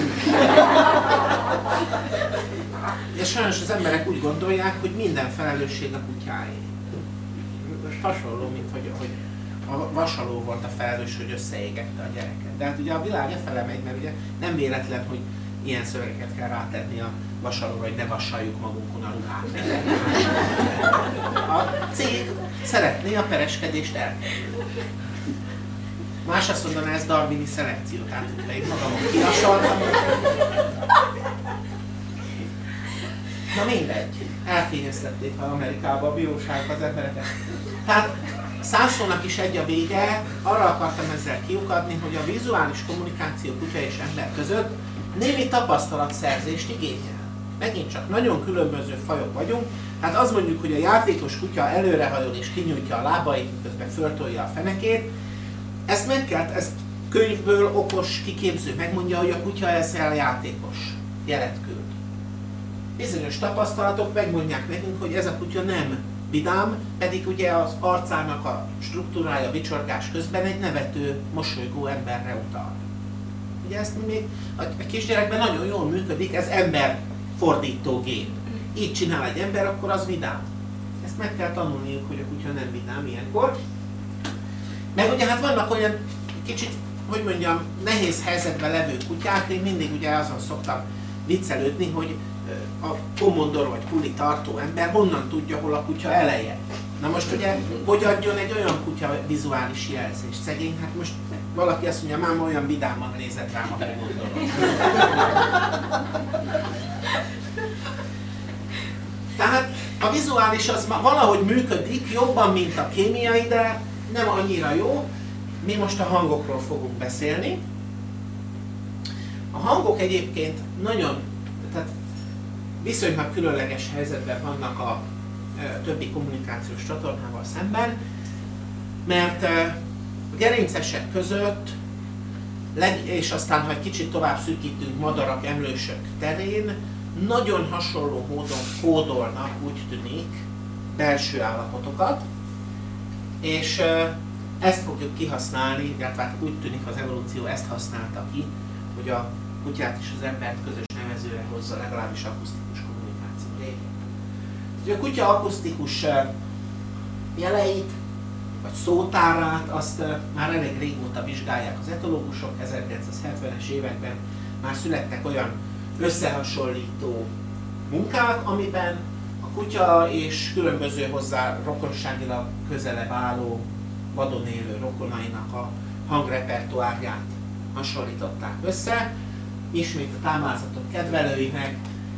És sajnos az emberek úgy gondolják, hogy minden felelősség a kutyáé. Most hasonló, mint hogy a vasaló volt a felelős, hogy összeégette a gyereket. De hát ugye a világ efele megy, mert ugye nem véletlen, hogy ilyen szövegeket kell rátenni a vasalóra, hogy ne vasaljuk magunkon a ruhát. A cég szeretné a pereskedést elkerülni. Más azt mondaná, ez darwini szelekció, tehát hogyha én magamon kivasaltam. Na mindegy, elkényeztették fel Amerikába a bíróság az embereket. Tehát 100 szónak is egy a vége, arra akartam ezzel kiukadni, hogy a vizuális kommunikáció kutya és ember között némi tapasztalatszerzést igényel. Megint csak nagyon különböző fajok vagyunk, hát az mondjuk, hogy a játékos kutya előrehajol és kinyújtja a lábait, miközben föltolja a fenekét, ezt meg kell, ezt könyvből okos kiképző megmondja, hogy a kutya ezzel játékos jelet küld. Bizonyos tapasztalatok megmondják nekünk, hogy ez a kutya nem vidám, pedig ugye az arcának a struktúrája vicsorgás közben egy nevető, mosolygó emberre utal. Ugye ezt még a kisgyerekben nagyon jól működik, ez emberfordítógép. Így csinál egy ember, akkor az vidám. Ezt meg kell tanulniuk, hogy a kutya nem vidám ilyenkor. Meg ugye hát vannak olyan kicsit, hogy mondjam, nehéz helyzetben levő kutyák, én mindig ugye azon szoktam viccelődni, hogy a komondor vagy puli tartó ember honnan tudja, hol a kutya eleje. Na most ugye, hogy adjon egy olyan kutya vizuális jelzést? Szegény, hát most valaki azt mondja, máma olyan vidáman nézett rám a komondoron. Tehát a vizuális az valahogy működik, jobban, mint a kémiai, de nem annyira jó. Mi most a hangokról fogunk beszélni. A hangok egyébként nagyon, tehát viszonylag különleges helyzetben vannak a többi kommunikációs csatornával szemben, mert a gerincesek között, és aztán, ha egy kicsit tovább szűkítünk madarak, emlősök terén, nagyon hasonló módon kódolnak, úgy tűnik, belső állapotokat, és ezt fogjuk kihasználni, illetve úgy tűnik az evolúció ezt használta ki, hogy a kutyát és az embert közös nevezőre hozza, legalábbis akusztikus kommunikáció révén. A kutya akusztikus jeleit vagy szótárát, azt már elég régóta vizsgálják az etológusok, 1970-es években már születtek olyan összehasonlító munkák, amiben a kutya és különböző hozzá rokonságilag közelebb álló vadon élő rokonainak a hangrepertoárját hasonlították össze. Ismét a táblázatok kedvelőinek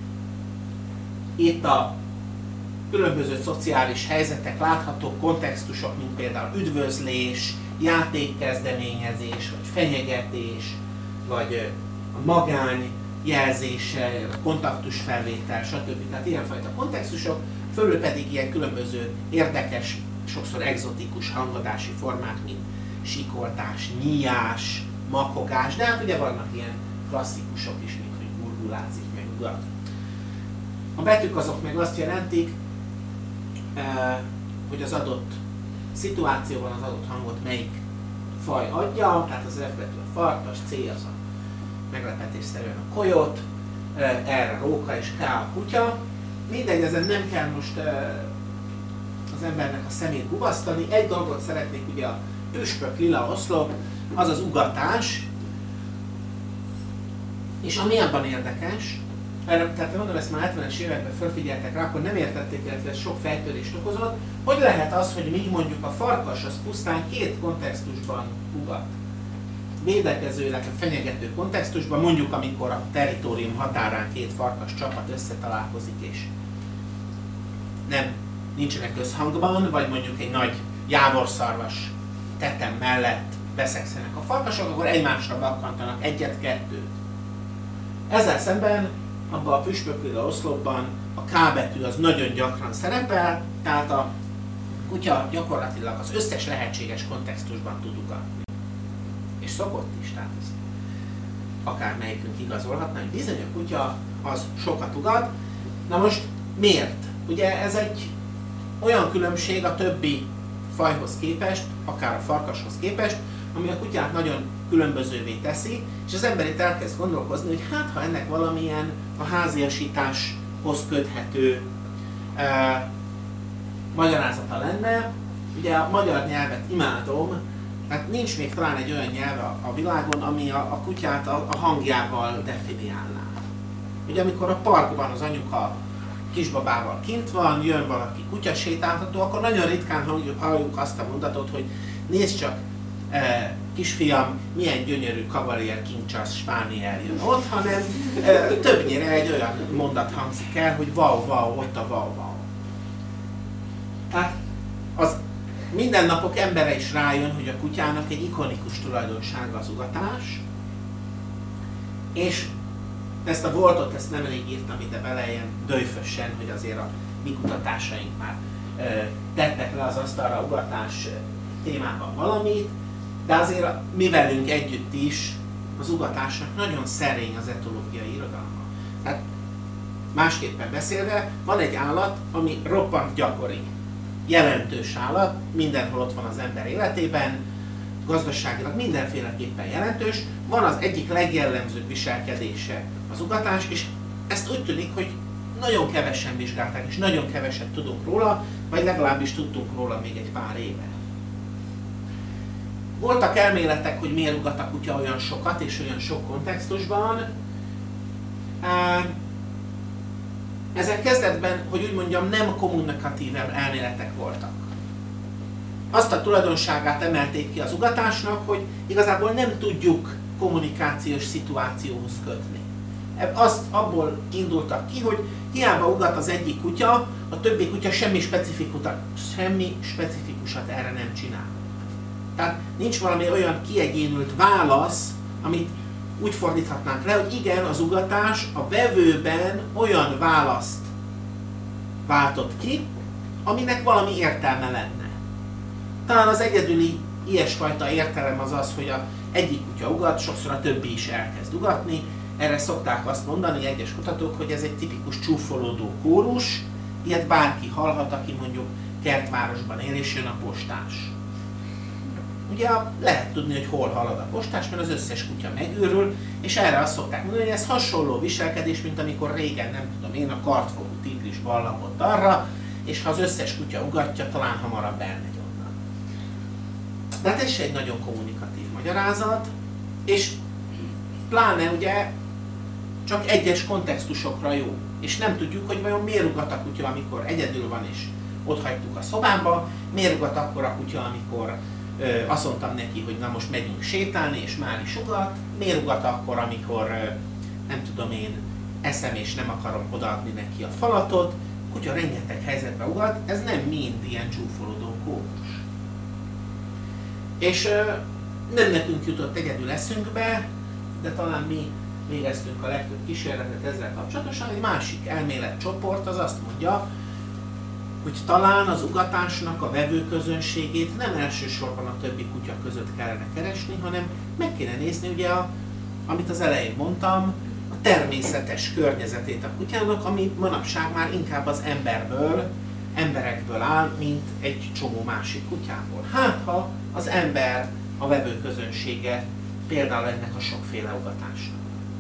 itt a különböző szociális helyzetek láthatók, kontextusok, mint például üdvözlés, játékkezdeményezés, vagy fenyegetés, vagy a magány jelzése, a kontaktusfelvétel, stb. Tehát ilyenfajta kontextusok, fölül pedig ilyen különböző érdekes, sokszor egzotikus hangadási formák, mint sikoltás, nyíjás, makogás, de hát ugye vannak ilyen klasszikusok is, mint hogy gurgulázik, meg ugat. A betűk azok meg azt jelentik, hogy az adott szituációban az adott hangot melyik faj adja, tehát az F betű a farkas, C az a meglepetésszerűen a kolyot, R a róka és K a kutya. Mindegy, ezen nem kell most az embernek a szemét gubasztani. Egy dolgot szeretnék, ugye a püspök lila oszlop, az az ugatás, és ami abban érdekes, tehát mondom, ezt már 70-es években felfigyeltek rá, akkor nem értették, illetve ez sok fejtörést okozott, hogy lehet az, hogy míg mondjuk a farkas az pusztán két kontextusban ugat. Védekezőleg a fenyegető kontextusban, mondjuk amikor a territórium határán két farkas csapat összetalálkozik és nincsenek összhangban, vagy mondjuk egy nagy jávorszarvas tetem mellett beszegszenek a farkasok, akkor egymásra bakkantanak egyet-kettőt. Ezzel szemben abban a püspöklila oszlopban a K betű az nagyon gyakran szerepel, tehát a kutya gyakorlatilag az összes lehetséges kontextusban tud ugatni. És szokott is, tehát ez akármelyikünk igazolhatna, hogy bizony a kutya az sokat ugat. Na most miért? Ugye ez egy olyan különbség a többi fajhoz képest, akár a farkashoz képest, ami a kutyát nagyon különbözővé teszi, és az ember itt elkezd gondolkozni, hogy hát ha ennek valamilyen a háziasításhoz köthető magyarázata lenne. Ugye a magyar nyelvet imádom, tehát nincs még talán egy olyan nyelv a világon, ami a kutyát a hangjával definiálná. Ugye amikor a parkban az anyuka kisbabával kint van, jön valaki kutyasétáltató, akkor nagyon ritkán halljuk azt a mondatot, hogy nézd csak, kisfiam, milyen gyönyörű Cavalier King Charles Spaniel jön ott, hanem többnyire egy olyan mondat hangzik el, hogy wow, wow, ott a wow, wow. Tehát az mindennapok embere is rájön, hogy a kutyának egy ikonikus tulajdonsága az ugatás, és ezt a voltot, ezt nem elég írtam ide bele ilyen döjfösen, hogy azért a mi kutatásaink már tettek le az asztalra ugatás témában valamit, de azért mi velünk együtt is az ugatásnak nagyon szerény az etológiai irodalma. Tehát másképpen beszélve, van egy állat, ami roppant gyakori, jelentős állat, mindenhol ott van az ember életében, gazdaságilag mindenféleképpen jelentős, van az egyik legjellemzőbb viselkedése az ugatás, és ezt úgy tűnik, hogy nagyon kevesen vizsgálták, és nagyon keveset tudunk róla, vagy legalábbis tudtunk róla még egy pár éve. Voltak elméletek, hogy miért ugat a kutya olyan sokat és olyan sok kontextusban. Ezek kezdetben, hogy úgy mondjam, nem kommunikatív elméletek voltak. Azt a tulajdonságát emelték ki az ugatásnak, hogy igazából nem tudjuk kommunikációs szituációhoz kötni. Abból indultak ki, hogy hiába ugat az egyik kutya, a többi kutya semmi specifikusat erre nem csinál. Tehát nincs valami olyan kiegyénült válasz, amit úgy fordíthatnánk le, hogy igen, az ugatás a vevőben olyan választ váltott ki, aminek valami értelme lenne. Talán az egyedüli ilyesfajta értelem az az, hogy egyik kutya ugat, sokszor a többi is elkezd ugatni. Erre szokták azt mondani egyes kutatók, hogy ez egy tipikus csúfolódó kórus, ilyet bárki hallhat, aki mondjuk kertvárosban él és jön a postás. Ugye lehet tudni, hogy hol halad a postás, mert az összes kutya megőrül, és erre azt szokták mondani, hogy ez hasonló viselkedés, mint amikor régen, nem tudom én, a kartfogú tigris ballagott arra, és ha az összes kutya ugatja, talán hamarabb elmegy onnan. Tehát ez is egy nagyon kommunikatív magyarázat, és pláne ugye csak egyes kontextusokra jó. És nem tudjuk, hogy vajon miért ugat a kutya, amikor egyedül van és ott hagytuk a szobába, miért ugat akkor a kutya, amikor azt mondtam neki, hogy na most megyünk sétálni, és már is ugat, miért ugat akkor, amikor nem tudom én, eszem és nem akarom odaadni neki a falatot, a kutya rengeteg helyzetbe ugat, ez nem mind ilyen csúfolódó kódos. És nem nekünk jutott egyedül eszünkbe, de talán mi végeztünk a legtöbb kísérletet ezzel kapcsolatosan. Egy másik elméletcsoport az azt mondja, hogy talán az ugatásnak a vevőközönségét nem elsősorban a többi kutya között kellene keresni, hanem meg kéne nézni ugye, amit az elején mondtam, a természetes környezetét a kutyának, ami manapság már inkább az emberekből áll, mint egy csomó másik kutyából. Hát ha az ember a vevőközönsége például ennek a sokféle ugatásnak.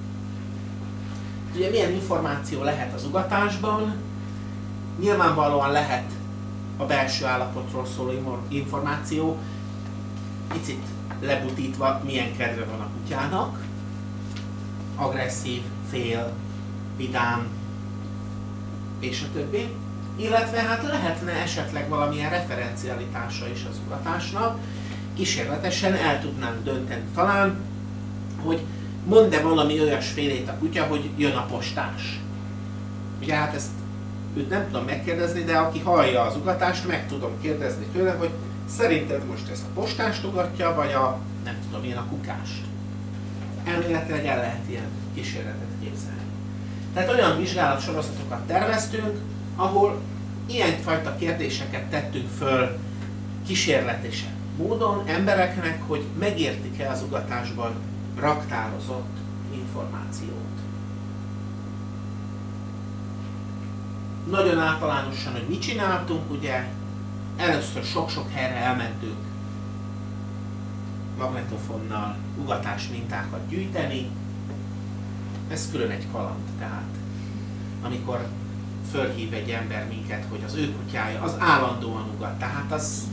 Ugye milyen információ lehet az ugatásban? Nyilvánvalóan lehet a belső állapotról szóló információ, picit lebutítva, milyen kedve van a kutyának, agresszív, fél, vidám, és a többi. Illetve hát lehetne esetleg valamilyen referencialitása is az ugatásnak, kísérletesen el tudnánk dönteni talán, hogy mond-e valami olyasfélét a kutya, hogy jön a postás. Ugye hát ezt őt nem tudom megkérdezni, de aki hallja az ugatást, meg tudom kérdezni tőle, hogy szerinted most ezt a postást ugatja, vagy a, nem tudom én, a kukást. Elméletileg el lehet ilyen kísérletet képzelni. Tehát olyan vizsgálatsorozatokat terveztünk, ahol ilyenfajta kérdéseket tettünk föl kísérletesen módon embereknek, hogy megértik-e az ugatásban raktározott információt. Nagyon általánosan, hogy mit csináltunk, ugye először sok-sok helyre elmentünk magnetofonnal ugatás mintákat gyűjteni. Ez külön egy kaland, tehát amikor fölhív egy ember minket, hogy az ő kutyája az állandóan ugat, tehát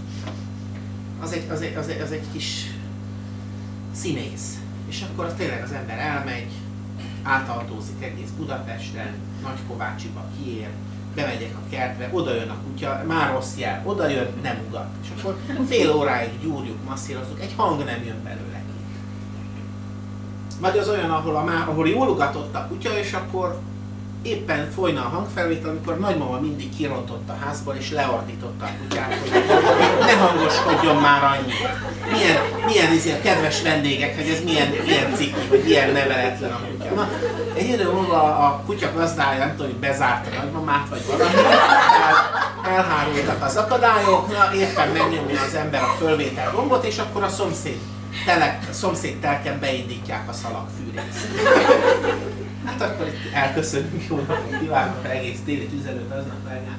az egy kis színész. És akkor tényleg az ember elmegy, átautózik egész Budapesten, Nagykovácsiba kiér, bemegyek a kertbe, oda jön a kutya, már rossz jel, oda jön, nem ugat. És akkor fél óráig gyúrjuk, masszírozzuk, egy hang nem jön belőle. Vagy az olyan, ahol jól ugatott a kutya, és akkor éppen folyna a hangfelvétel, amikor nagymama mindig kirontott a házból, és leordította a kutyát, hogy ne hangoskodjon már annyit. Milyen kedves vendégek, hogy ez milyen ciki, hogy ilyen neveletlen a kutya. Na, egy idő múlva a kutya gazdája, nem tudom, hogy bezárta a nagymamát, vagy valami, elhárultak az akadályok, na, éppen megnyomja az ember a fölvétel gombot, és akkor a szomszéd telken beindítják a szalagfűrészt. Hát akkor itt elköszönünk, jó napot kívánok, egész téli tüzelőt aznap elnyát.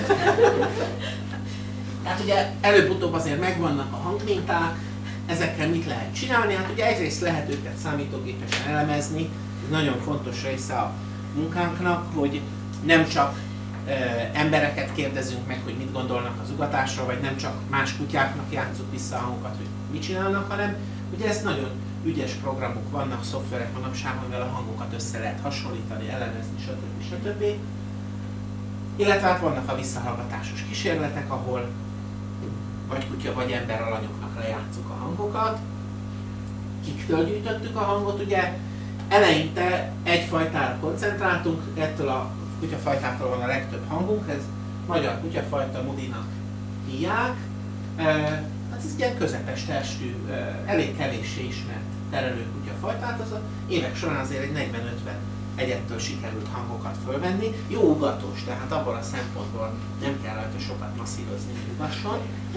Tehát ugye előbb-utóbb azért megvannak a hangminták, ezekkel mit lehet csinálni? Hát ugye egyrészt lehet őket számítógépesen elemezni, ez nagyon fontos része a munkánknak, hogy nem csak embereket kérdezünk meg, hogy mit gondolnak az ugatásról, vagy nem csak más kutyáknak játsszuk vissza a hangokat, hogy mit csinálnak, hanem ugye ez nagyon ügyes programok vannak, szoftverek manapság, amivel a hangokat össze lehet hasonlítani, elemezni, stb. Illetve hát vannak a visszahallgatásos kísérletek, ahol vagy kutya, vagy ember alanyoknak lejátszuk a hangokat. Kiktől gyűjtöttük a hangot, ugye eleinte egy fajtára koncentráltunk, ettől a kutyafajtától van a legtöbb hangunk, ez magyar kutyafajta, Mudinak hívják. Hát ez ilyen közepes testű, elég kevéssé ismert terelő kutyafajtát, az a évek során azért egy 40-50 egyettől sikerült hangokat fölvenni. Jó ugatós, tehát abból a szempontból nem kell rajta sokat masszírozni, hogy ugasson.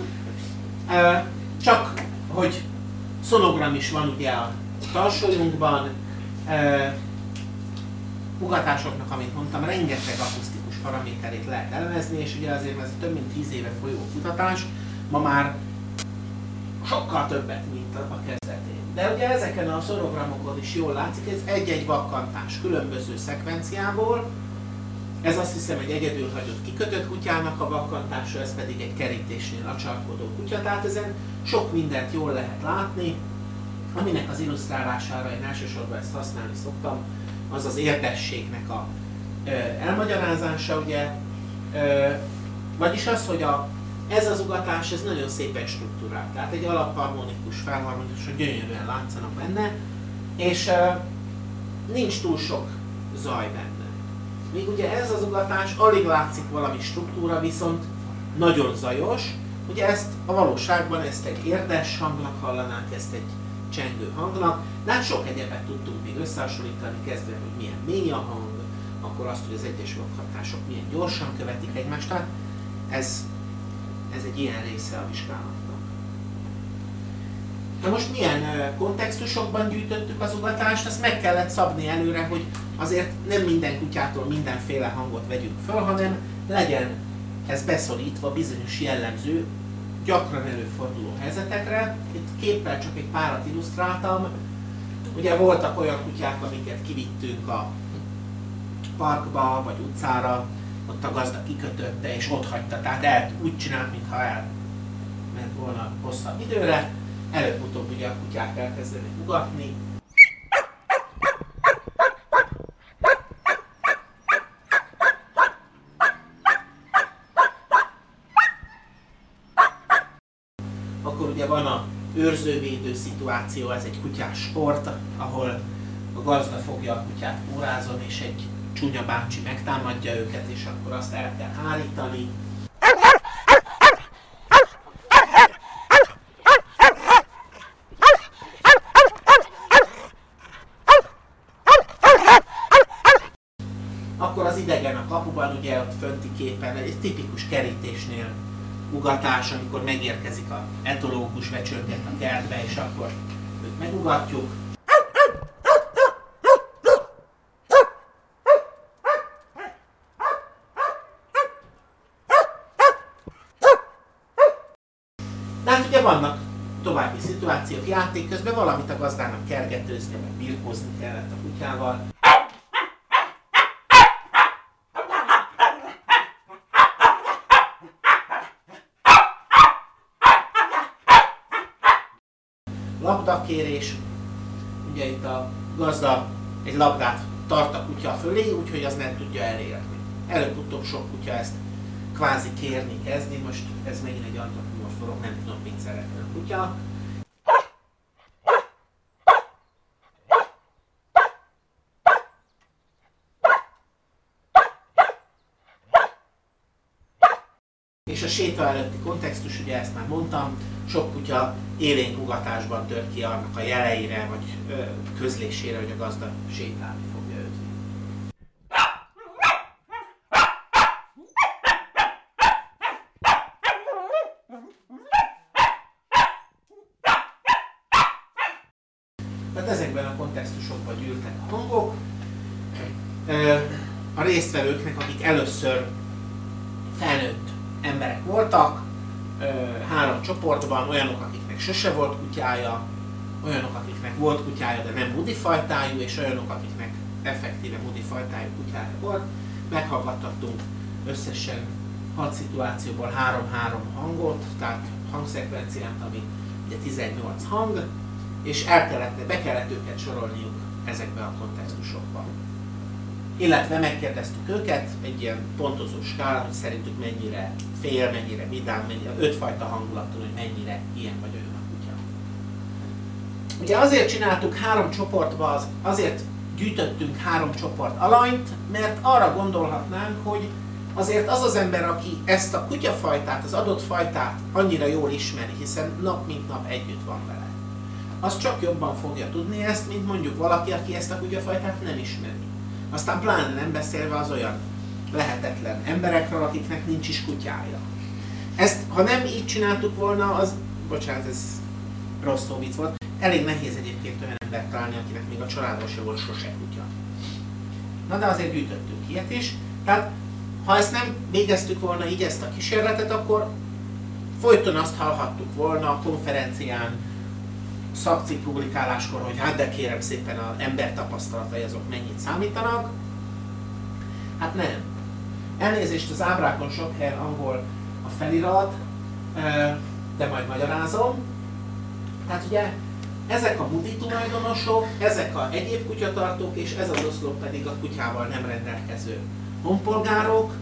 Csak, hogy szonogram is van ugye a tarsolyunkban, ugatásoknak, amit mondtam, rengeteg akusztikus paraméterét lehet elemezni, és ugye azért ez több mint 10 éve folyó kutatás, ma már sokkal többet, mint a kezdetén. De ugye ezeken a szonogramokon is jól látszik, ez egy-egy vakkantás különböző szekvenciából, Ez azt hiszem egy egyedül hagyott kikötött kutyának a vakkantása, ez pedig egy kerítésnél acsarkodó kutya, tehát ezen sok mindent jól lehet látni, aminek az illusztrálására én elsősorban ezt használni szoktam, az az érdességnek a elmagyarázása, ugye, vagyis az, hogy ez az ugatás, ez nagyon szépen struktúrált, tehát egy alapharmonikus, felharmonikus, gyönyörűen látszanak benne, és nincs túl sok zaj benne. Míg ugye ez az ugatás, alig látszik valami struktúra, viszont nagyon zajos, ugye ezt a valóságban ezt egy érdes hangnak hallanánk, ezt egy csengő hangnak, de hát sok egyebet tudtunk még összehasonlítani, kezdve, hogy milyen mély a hang, akkor azt, hogy az egyes vakhatások milyen gyorsan követik egymást, tehát ez egy ilyen része a vizsgálatnak. Na most milyen kontextusokban gyűjtöttük az ugatást, azt meg kellett szabni előre, hogy azért nem minden kutyától mindenféle hangot vegyünk föl, hanem legyen ez beszorítva bizonyos jellemző, gyakran előforduló helyzetekre. Itt képpel csak egy párat illusztráltam. Ugye voltak olyan kutyák, amiket kivittünk a parkba vagy utcára, ott a gazda kikötötte és ott hagyta, tehát úgy csinált, mintha elment volna hosszabb időre. Előbb-utóbb ugye a kutyák elkezdenek ugatni. Akkor ugye van a őrzővédő szituáció, ez egy kutyás sport, ahol a gazda fogja a kutyát órázon, és egy csúnya bácsi megtámadja őket, és akkor azt el kell hárítani. Akkor az idegen a kapuban, ugye ott fönti képen, egy tipikus kerítésnél ugatás, amikor megérkezik az etológus, becsörget a kertbe, és akkor őt megugatjuk. De hát ugye vannak további szituációk, játék közben valamit a gazdának kergetőzni, meg birkózni kellett a kutyával. Labdakérés, ugye itt a gazda egy labdát tart a kutya fölé, úgyhogy az nem tudja elérni. Előbb-utóbb sok kutya ezt kvázi kérni kezdi, most ez megint egy antropomorf, nem tudom mit szeretne a kutya. És a séta előtti kontextus, ugye ezt már mondtam, sok kutya élénk ugatásban tör ki annak a jeleire, vagy közlésére, hogy a gazda sétálni fogja őt. Tehát ezekben a kontextusokban gyűltek a hangok. A résztvevőknek, akik először felnőtt emberek voltak, 3 csoportban, olyanok, akiknek sose volt kutyája, olyanok, akiknek volt kutyája, de nem mudifajtájú, és olyanok, akiknek effektíve mudifajtájú kutyája volt. Meghallgattattunk összesen 6 szituációból 3-3 hangot, tehát hangszekvenciát, ami ugye 18 hang, és be kellett őket sorolniuk ezekbe a kontextusokban. Illetve megkérdeztük őket egy ilyen pontozó skálán, hogy szerintük mennyire fél, mennyire vidám, mennyire 5 fajta hangulattól, hogy mennyire ilyen vagy olyan a kutya. Ugye azért csináltuk 3 csoportba, azért gyűjtöttünk 3 csoport alanyt, mert arra gondolhatnánk, hogy azért az az ember, aki ezt a kutyafajtát, az adott fajtát annyira jól ismeri, hiszen nap mint nap együtt van vele, az csak jobban fogja tudni ezt, mint mondjuk valaki, aki ezt a kutyafajtát nem ismeri. Aztán pláne nem beszélve az olyan lehetetlen emberekről, akiknek nincs is kutyája. Ezt, ha nem így csináltuk volna, az, bocsánat, ez rossz szó vicc volt, elég nehéz egyébként olyan embert találni, akinek még a családban se volt sose kutya. Na de azért gyűjtöttünk ilyet is, tehát ha ezt nem végeztük volna így ezt a kísérletet, akkor folyton azt hallhattuk volna a konferencián, szakcikk publikáláskor, hogy hát de kérem szépen az ember tapasztalatai azok mennyit számítanak. Hát nem. Elnézést, az ábrákon sok helyen angol a felirat, de majd magyarázom. Tehát ugye ezek a budi tulajdonosok, ezek a egyéb kutyatartók, és ez az oszlop pedig a kutyával nem rendelkező honpolgárok.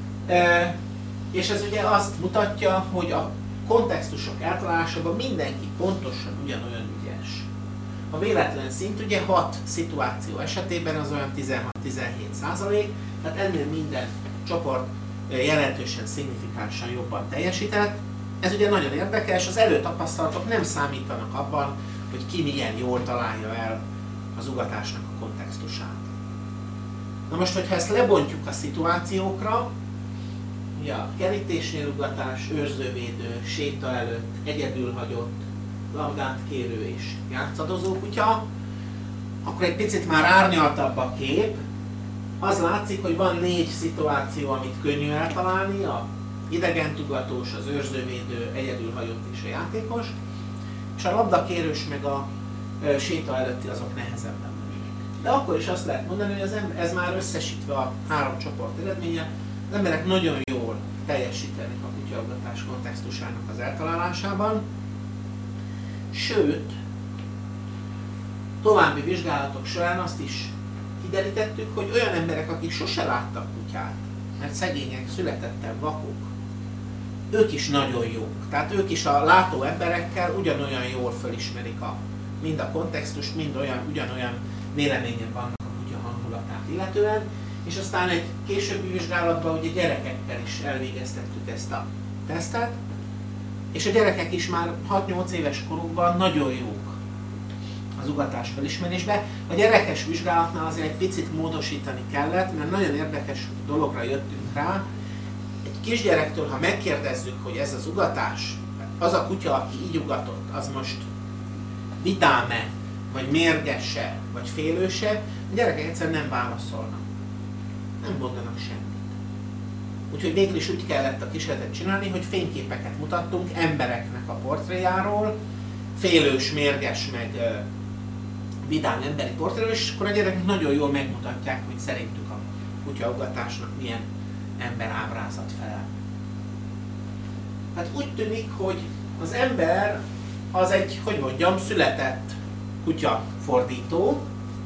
És ez ugye azt mutatja, hogy a kontextusok eltalálásában mindenki pontosan ugyanolyan ügyes. A véletlen szint ugye 6 szituáció esetében az olyan 16-17%, tehát ennél minden csoport jelentősen, szignifikánsan jobban teljesített. Ez ugye nagyon érdekes, az előtapasztalatok nem számítanak abban, hogy ki milyen jól találja el az ugatásnak a kontextusát. Na most, hogyha ezt lebontjuk a szituációkra, ugye a kerítésnél ugatás, őrzővédő, séta előtt, egyedül hagyott, labdát kérő és játszadozó kutya, akkor egy picit már árnyaltabb a kép. Az látszik, hogy van 4 szituáció, amit könnyű eltalálni, a idegentugatós, az őrzővédő, egyedül hagyott és a játékos, és a labdakérős meg a séta előtti azok nehezebben mennek. De akkor is azt lehet mondani, hogy ez már összesítve a 3 csoport eredménye, az emberek nagyon jól teljesítenek a kutyaugatás kontextusának az eltalálásában. Sőt, további vizsgálatok során azt is kiderítettük, hogy olyan emberek, akik sose láttak kutyát, mert szegények, születetten vakok, ők is nagyon jók. Tehát ők is a látó emberekkel ugyanolyan jól felismerik mind a kontextust, mind ugyanolyan véleményen vannak a kutya hangulatát illetően. És aztán egy későbbi vizsgálatban ugye gyerekekkel is elvégeztettük ezt a tesztet, és a gyerekek is már 6-8 éves korukban nagyon jók az ugatás felismerésbe. A gyerekes vizsgálatnál azért egy picit módosítani kellett, mert nagyon érdekes dologra jöttünk rá. Egy kisgyerektől, ha megkérdezzük, hogy ez az ugatás, az a kutya, aki így ugatott, az most vidám-e, vagy mérgese, vagy félőse, a gyerekek egyszerűen nem válaszolnak. Nem mondanak semmit. Úgyhogy végül is úgy kellett a kísérletet csinálni, hogy fényképeket mutattunk embereknek a portréjáról, félős, mérges, meg vidám emberi portréről, és akkor a gyerekek nagyon jól megmutatják, hogy szerintük a kutyaugatásnak milyen emberábrázat felel. Hát úgy tűnik, hogy az ember az egy, hogy mondjam, született kutyafordító.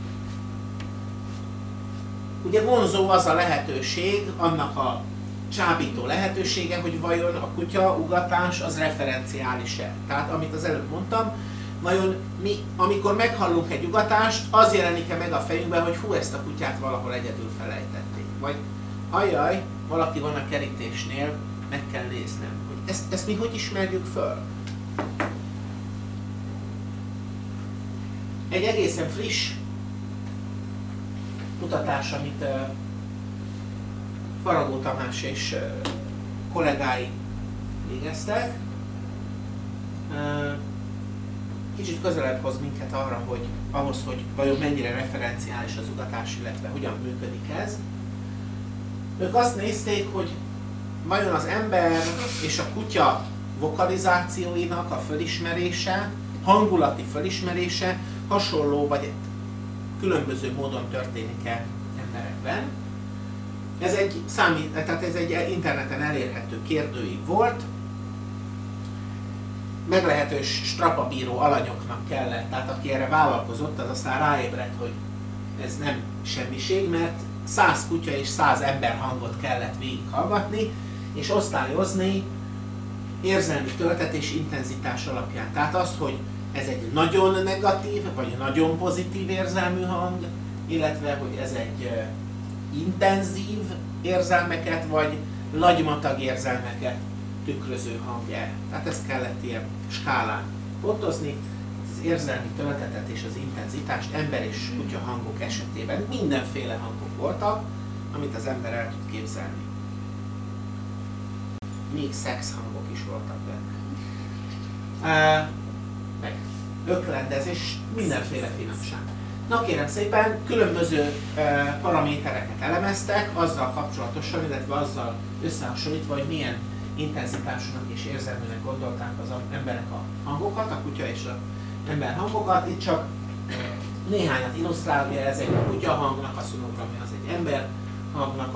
Ugye vonzó az a lehetőség, annak a csábító lehetősége, hogy vajon a kutya ugatás az referenciális-e. Tehát amit az előbb mondtam, vajon mi, amikor meghallunk egy ugatást, az jelenik-e meg a fejünkben, hogy hú, ezt a kutyát valahol egyedül felejtették. Vagy ajjaj, valaki van a kerítésnél, meg kell néznem. Hogy ezt mi hogy ismerjük föl? Egy egészen friss kutatás, amit Faragó Tamás és kollégái végeztek, kicsit közelebb hoz minket arra, hogy ahhoz, hogy vajon mennyire referenciális az ugatás, illetve hogyan működik ez. Ők azt nézték, hogy vajon az ember és a kutya vokalizációinak a fölismerése, hangulati fölismerése hasonló vagy különböző módon történik-e emberekben. Ez egy interneten elérhető kérdőív volt. Meglehetős strapabíró alanyoknak kellett, tehát aki erre vállalkozott, az aztán ráébredt, hogy ez nem semmiség, mert 100 kutya és 100 ember hangot kellett végighallgatni, és osztályozni érzelmi töltetés intenzitás alapján. Tehát azt, hogy ez egy nagyon negatív, vagy nagyon pozitív érzelmű hang, illetve hogy ez egy intenzív érzelmeket, vagy lagymatag érzelmeket tükröző hangja. Tehát ezt kellett ilyen skálán pontozni, az érzelmi töltetet és az intenzitást ember és kutya hangok esetében mindenféle hangok voltak, amit az ember el tud képzelni. Még szex hangok is voltak benne. Meg öklendezés, mindenféle finomság. Na kérem szépen, különböző paramétereket elemeztek azzal kapcsolatosan, illetve azzal összehasonlítva, hogy milyen intenzitásúnak és érzelműnek gondolták az emberek a hangokat, a kutya és az ember hangokat. Itt csak néhányat illusztrálja, ez egy kutya hangnak a szonogramja, az egy ember hangnak a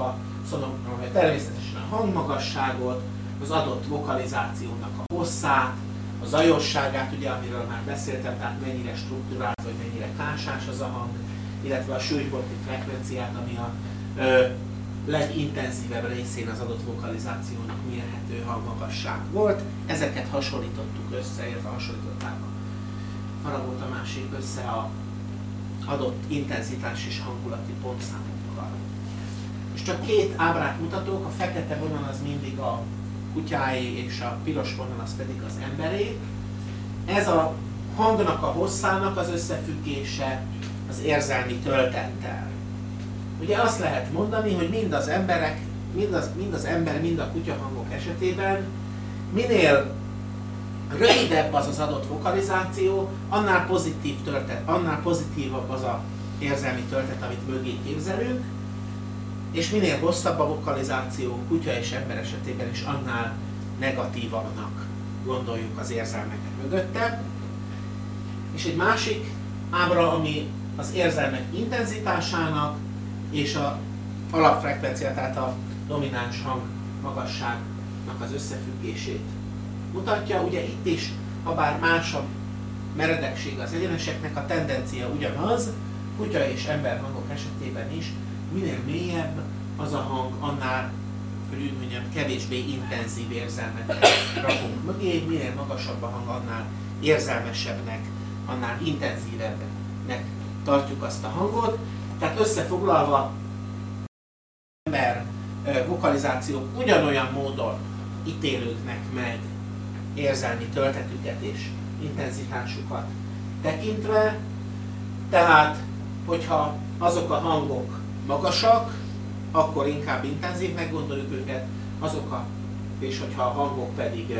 természetesen a hangmagasságot, az adott vokalizációnak a hosszát, a zajosságát, ugye, amiről már beszéltem, tehát mennyire struktúrált, vagy mennyire kásás az a hang, illetve a súlyponti frekvenciát, ami a legintenzívebb részén az adott vokalizációnak mérhető hangmagasság volt. Ezeket hasonlítottuk össze, illetve hasonlították a Faragó Tamásék össze a adott intenzitás és hangulati pontszámokkal. És csak két ábrát mutatok, a fekete vonal az mindig a kutyáé, és a piros vonal az pedig az emberé. Ez a hangnak a hosszának az összefüggése az érzelmi töltettel. Ugye azt lehet mondani, hogy mind az emberek, mind a kutyahangok esetében minél rövidebb az az adott vokalizáció, annál pozitívabb az a érzelmi töltet, amit mögé képzelünk, és minél hosszabb a vokalizáció kutya és ember esetében is, annál negatívabbnak gondoljuk az érzelmeket mögötte. És egy másik ábra, ami az érzelmek intenzitásának és a alapfrekvencia, tehát a domináns hang magasságnak az összefüggését mutatja. Ugye itt is, ha bár más a meredekség az egyeneseknek, a tendencia ugyanaz, kutya és ember hangok esetében is, minél mélyebb az a hang, annál, hogy úgy mondjam, kevésbé intenzív érzelmeket rakunk mögé, minél magasabb a hang, annál érzelmesebbnek, annál intenzívebbnek tartjuk azt a hangot. Tehát összefoglalva, ember vokalizációk ugyanolyan módon ítélődnek meg érzelmi töltetüket és intenzitásukat tekintve, tehát hogyha azok a hangok magasak, akkor inkább intenzívnek gondoljuk őket, és hogyha a hangok pedig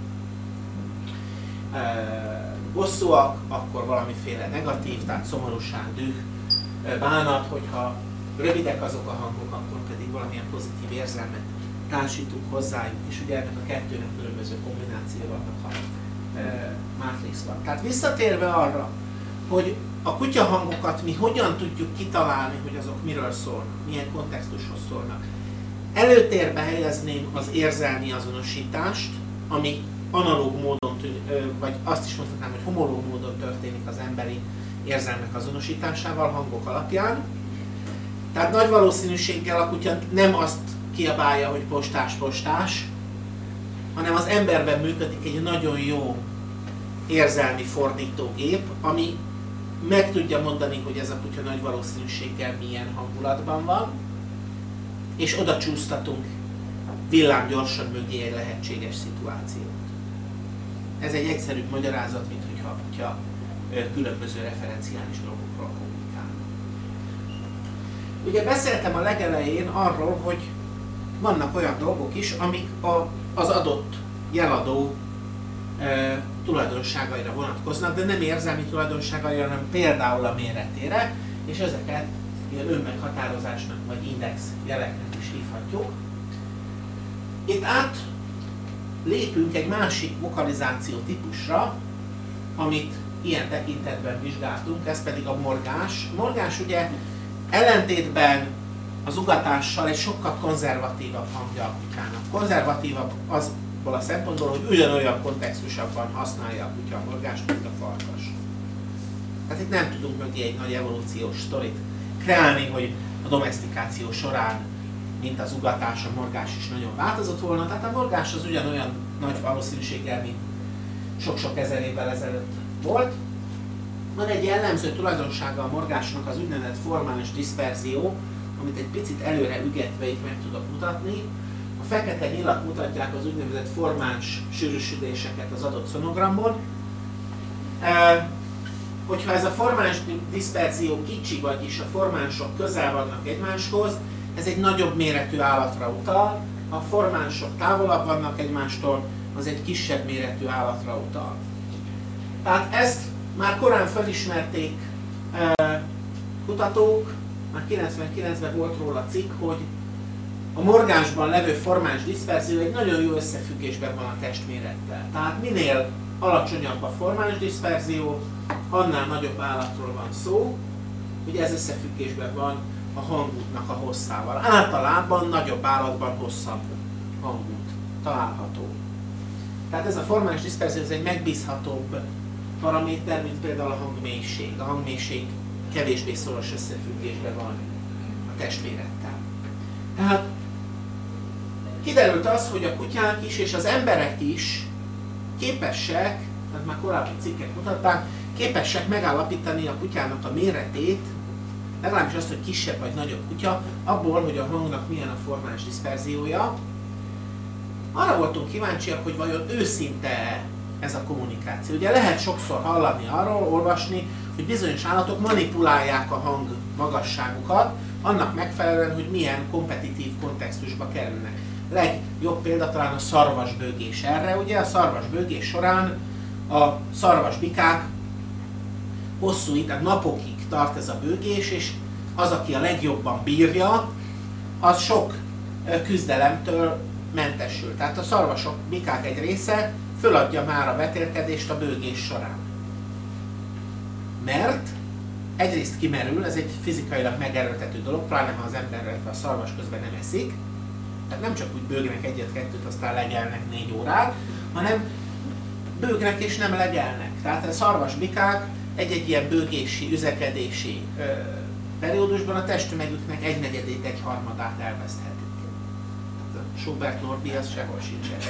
bosszúak, akkor valamiféle negatív, tehát szomorúság, düh, bánat, hogyha rövidek azok a hangok, akkor pedig valamilyen pozitív érzelmet társítunk hozzájuk, és ugye ennek a kettőnek különböző kombinációja vannak a mátrixban. Tehát visszatérve arra, hogy a kutyahangokat mi hogyan tudjuk kitalálni, hogy azok miről szólnak, milyen kontextushoz szólnak. Előtérbe helyezném az érzelmi azonosítást, ami analóg módon, vagy azt is mondhatnám, hogy homológ módon történik az emberi érzelmek azonosításával, hangok alapján. Tehát nagy valószínűséggel a kutya nem azt kiabálja, hogy postás, postás, hanem az emberben működik egy nagyon jó érzelmi fordítógép, ami meg tudja mondani, hogy ez a kutya nagy valószínűséggel milyen hangulatban van, és oda csúsztatunk villámgyorsan mögé egy lehetséges szituációt. Ez egy egyszerűbb magyarázat, mint hogyha a kutya különböző referenciális dolgokról kommunikálna. Ugye beszéltem a legelején arról, hogy vannak olyan dolgok is, amik az adott jeladó tulajdonságaira vonatkoznak, de nem érzelmi tulajdonságaira, hanem például a méretére, és ezeket ilyen önmeghatározásnak vagy index jeleknek is hívhatjuk. Itt át lépünk egy másik vokalizáció típusra, amit ilyen tekintetben vizsgáltunk, ez pedig a morgás. A morgás ugye ellentétben az ugatással egy sokkal konzervatívabb hangja a kutyának. Konzervatívabb azból a szempontból, hogy ugyanolyan kontextusabban használja a kutya a morgást, mint a farkas. Tehát itt nem tudunk mögé egy nagy evolúciós sztorit kreálni, hogy a domesztikáció során, mint az ugatás, a morgás is nagyon változott volna. Tehát a morgás az ugyanolyan nagy valószínűséggel, mint sok-sok ezer évvel ezelőtt volt. Van egy jellemző tulajdonsága a morgásnak, az úgynevezett formális diszperzió, amit egy picit előre ügetve itt meg tudok mutatni. A fekete nyilak mutatják az úgynevezett formáns sűrűsödéseket az adott szonogramon. Hogyha ez a formáns diszperzió kicsi, vagyis a formánsok közel vannak egymáshoz, ez egy nagyobb méretű állatra utal, ha a formánsok távolabb vannak egymástól, az egy kisebb méretű állatra utal. Tehát ezt már korán felismerték kutatók, már 99-ben volt róla cikk, hogy a morgásban levő formáns diszperzió egy nagyon jó összefüggésben van a testmérettel. Tehát minél alacsonyabb a formáns diszperzió, annál nagyobb állatról van szó. Ugye ez összefüggésben van a hangútnak a hosszával. Általában nagyobb állatban hosszabb hangút található. Tehát ez a formális diszperzió egy megbízhatóbb paraméter, mint például a hangmélység. A hangmélység kevésbé szoros összefüggésben van a testmérettel. Tehát kiderült az, hogy a kutyák is és az emberek is képesek, tehát már korábbi cikkek mutatták, képesek megállapítani a kutyának a méretét, legalábbis azt, hogy kisebb vagy nagyobb kutya, abból, hogy a hangnak milyen a formális diszperziója. Arra voltunk kíváncsiak, hogy vajon őszinte ez a kommunikáció. Ugye lehet sokszor hallani arról, olvasni, hogy bizonyos állatok manipulálják a hang magasságukat, annak megfelelően, hogy milyen kompetitív kontextusba kerülnek. Legjobb példa talán a szarvasbőgés erre. Ugye a szarvasbőgés során a szarvasbikák hosszú, tehát napokig tart ez a bőgés, és az, aki a legjobban bírja, az sok küzdelemtől mentesül. Tehát a szarvasok, bikák egy része föladja már a vetélkedést a bőgés során. Mert egyrészt kimerül, ez egy fizikailag megerőltető dolog, pláne ha az ember, illetve a szarvas közben nem eszik. Tehát nem csak úgy bőgnek egyet-kettőt, aztán legelnek 4 órát, hanem bőgnek és nem legelnek. Tehát a szarvasbikák egy-egy ilyen bőgési, üzekedési periódusban a testtömegüknek 1/4, 1/3 elveszthetik. Schubert Norbi, az sehol sincs.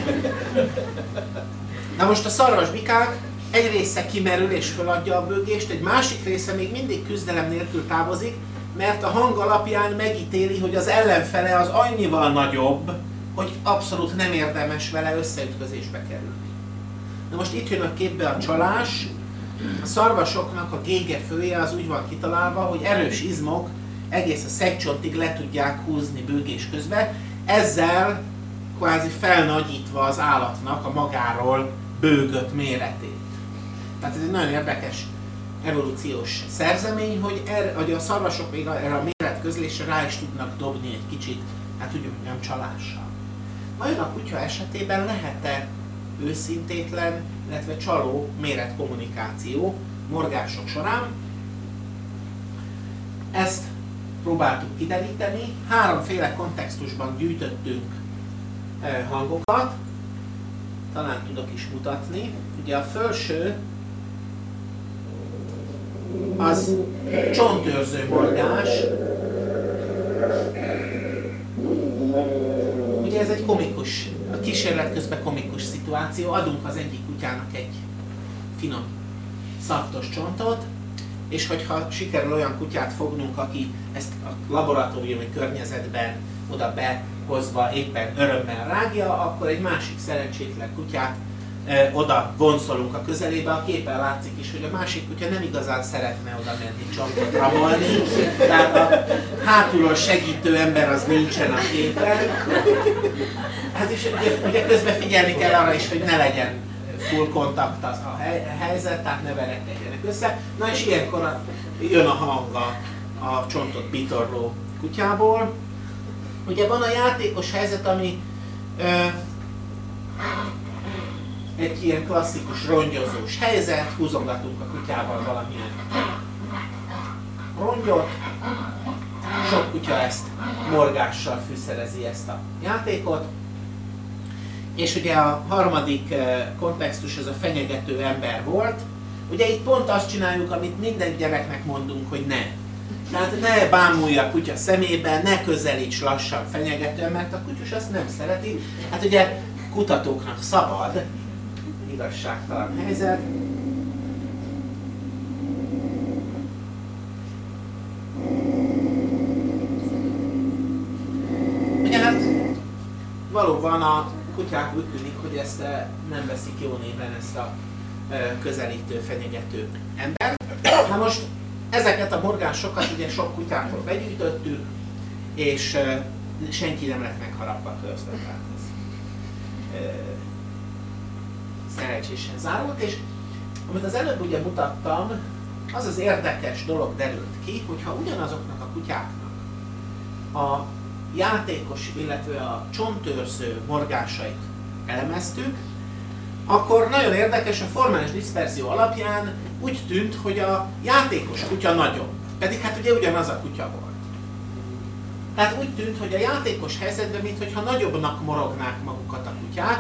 Na most a szarvasbikák egy része kimerül és feladja a bőgést, egy másik része még mindig küzdelem nélkül távozik, mert a hang alapján megítéli, hogy az ellenfele az annyival nagyobb, hogy abszolút nem érdemes vele összeütközésbe kerülni. Na most itt jön a képbe a csalás. A szarvasoknak a gégefője az úgy van kitalálva, hogy erős izmok egész a szegcsontig le tudják húzni bőgés közben, ezzel kvázi felnagyítva az állatnak a magáról bőgött méretét. Tehát ez egy nagyon érdekes evolúciós szerzemény, hogy a szarvasok még erre a méretközlésre rá is tudnak dobni egy kicsit, hát úgy mondjam, csalással. Vajon a kutya esetében lehet-e őszintétlen, illetve csaló méretkommunikáció morgások során? Ezt próbáltuk kideríteni, 3 kontextusban gyűjtöttünk hangokat, talán tudok is mutatni. Ugye a felső az csontőrző morgás. Ugye ez egy komikus, a kísérlet közben komikus szituáció. Adunk az egyik kutyának egy finom, szaftos csontot, és hogyha sikerül olyan kutyát fognunk, aki ezt a laboratóriumi környezetben oda behozva éppen örömmel rágja, akkor egy másik szerencsétlen kutyát oda vonszolunk a közelébe. A képen látszik is, hogy a másik kutya nem igazán szeretne oda menni csontot rabolni, tehát a hátulról segítő ember az nincsen a képen. Hát és ugye közben figyelni kell arra is, hogy ne legyen full kontakt az a helyzet, tehát ne verekedjenek össze. Na és ilyenkor jön a hang a csontot bitorló kutyából. Ugye van a játékos helyzet, ami egy ilyen klasszikus rongyozós helyzet, húzogatunk a kutyával valamilyen rongyot. Sok kutya ezt morgással fűszerezi, ezt a játékot. És ugye a harmadik kontextus, ez a fenyegető ember volt. Ugye itt pont azt csináljuk, amit minden gyereknek mondunk, hogy ne. Tehát ne bámulj a kutya szemébe, ne közelíts lassan fenyegetően, mert a kutyus azt nem szereti. Hát ugye kutatóknak szabad, igazságtalan helyzet. Ugye hát valóban a kutyák úgy tűnik, hogy ezt nem veszik jó néven, ezt a közelítő, fenyegető ember. Na most ezeket a morgásokat ugye sok kutyától begyűjtöttük, és senki nem lett megharapva közben. Tehát ez szerencsésen zárult, és amit az előbb ugye mutattam, az az érdekes dolog derült ki, hogyha ugyanazoknak a kutyáknak a játékos, illetve a csontőrző morgásait elemeztük, akkor nagyon érdekes, a formális diszperzió alapján úgy tűnt, hogy a játékos kutya nagyobb. Pedig hát ugye ugyanaz a kutya volt. Tehát úgy tűnt, hogy a játékos helyzetben, mintha nagyobbnak morognák magukat a kutyák,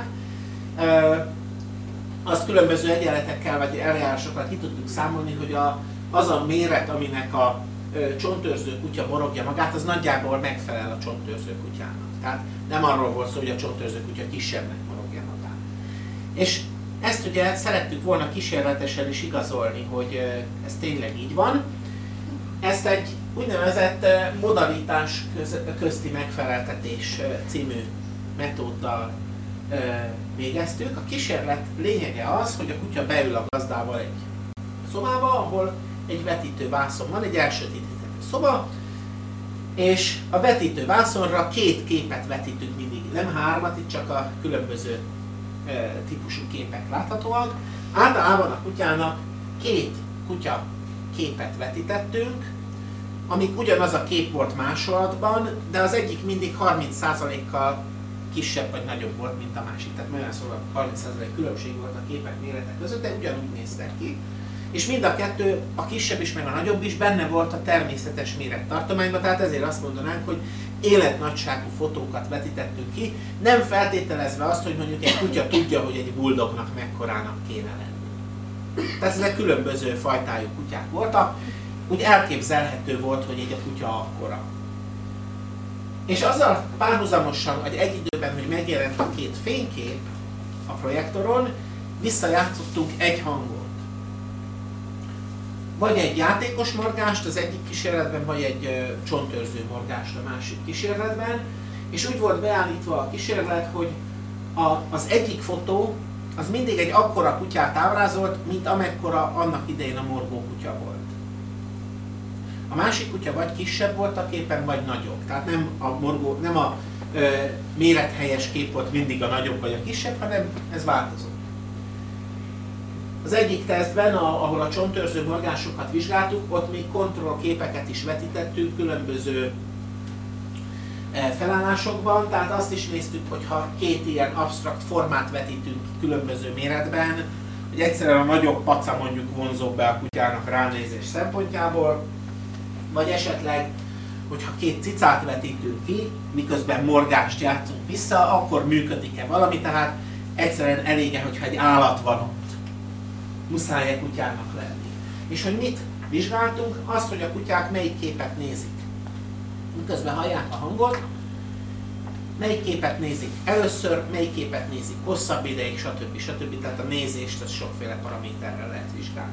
azt különböző egyenletekkel vagy eljárásokkal ki tudtuk számolni, hogy az a méret, aminek a csontőrző kutya morogja magát, az nagyjából megfelel a csontőrző kutyának. Tehát nem arról volt szó, hogy a csontőrző kutya kisebbnek morogja magát. És ezt ugye szerettük volna kísérletesen is igazolni, hogy ez tényleg így van. Ezt egy úgynevezett modalitás közti megfeleltetés című metóddal végeztük. A kísérlet lényege az, hogy a kutya beül a gazdával egy szobába, ahol egy vetítő vászon van, egy elsötétített szoba, és a vetítő vászonra 2 képet vetítünk mindig, nem 3, itt csak a különböző típusú képek láthatóak. Általában a kutyának 2 kutya képet vetítettünk, amik ugyanaz a kép volt másolatban, de az egyik mindig 30%-kal kisebb vagy nagyobb volt, mint a másik. Tehát olyan szóval 30% különbség volt a képek mérete között, de ugyanúgy néztek ki. És mind a kettő, a kisebb is, meg a nagyobb is benne volt a természetes mérettartományban, tehát ezért azt mondanánk, hogy életnagyságú fotókat vetítettünk ki, nem feltételezve azt, hogy mondjuk egy kutya tudja, hogy egy buldognak mekkorának kéne lenni. Tehát ezek különböző fajtájú kutyák voltak, úgy elképzelhető volt, hogy egy a kutya akkora. És azzal párhuzamosan, hogy egy időben, hogy megjelent a 2 fénykép a projektoron, visszajátszottunk egy hangot. Vagy egy játékos morgást az egyik kísérletben, vagy egy csontőrző morgást a másik kísérletben. És úgy volt beállítva a kísérlet, hogy az egyik fotó az mindig egy akkora kutyát ábrázolt, mint amekkora annak idején a morgó kutya volt. A másik kutya vagy kisebb volt a képen, vagy nagyobb. Tehát nem a mérethelyes kép volt mindig a nagyobb vagy a kisebb, hanem ez változott. Az egyik tesztben, ahol a csontőrző morgásokat vizsgáltuk, ott még kontrollképeket is vetítettünk különböző felállásokban, tehát azt is néztük, hogy ha 2 ilyen absztrakt formát vetítünk különböző méretben, hogy egyszerűen a nagyobb paca mondjuk vonzóbb be a kutyának ránézés szempontjából, vagy esetleg, hogyha 2 cicát vetítünk ki, miközben morgást játszunk vissza, akkor működik-e valami, tehát egyszerűen elég-e, hogyha egy állat van ott. Muszáj-e kutyának lenni. És hogy mit vizsgáltunk? Azt, hogy a kutyák melyik képet nézik. Miközben hallják a hangot, melyik képet nézik először, melyik képet nézik hosszabb ideig, stb. Stb. Tehát a nézést az sokféle paraméterrel lehet vizsgálni.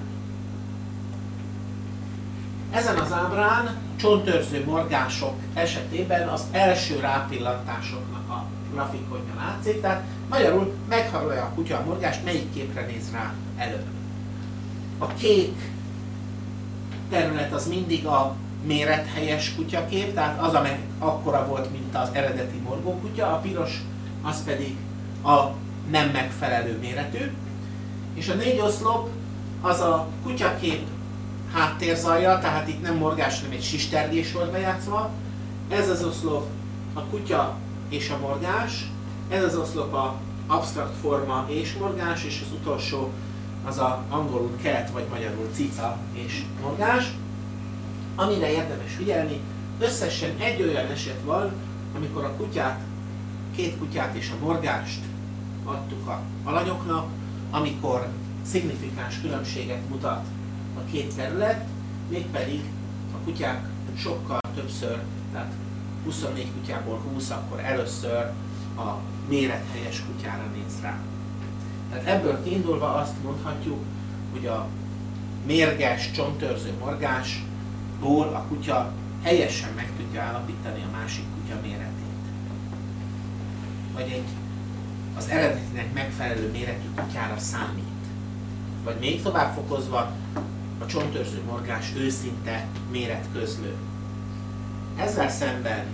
Ezen az ábrán csontőrző morgások esetében az első rápillantásoknak a grafikonja látszik, tehát magyarul meghallja a kutya a morgást, melyik képre néz rá előbb. A kék terület az mindig a mérethelyes kutyakép, tehát az, amely akkora volt, mint az eredeti morgókutya, a piros az pedig a nem megfelelő méretű, és a 4 oszlop az a kutyakép háttérzajja, tehát itt nem morgás, hanem egy sistergés volt bejátszva. Ez az oszlop a kutya és a morgás, ez az oszlop a absztrakt forma és morgás, és az utolsó az a angolul cat, vagy magyarul cica és morgás. Amire érdemes figyelni, összesen egy olyan eset van, amikor a kutyát, 2 kutyát és a morgást adtuk a alanyoknak, amikor szignifikáns különbséget mutat a 2 terület, mégpedig a kutyák sokkal többször, tehát 24 kutyából 20, akkor először a mérethelyes kutyára néz rá. Tehát ebből kiindulva azt mondhatjuk, hogy a mérges, csontőrző morgásból a kutya helyesen meg tudja állapítani a másik kutya méretét. Vagy az eredetinek megfelelő méretű kutyára számít. Vagy még tovább fokozva, a csontőrző morgás őszinte méretközlő. Ezzel szemben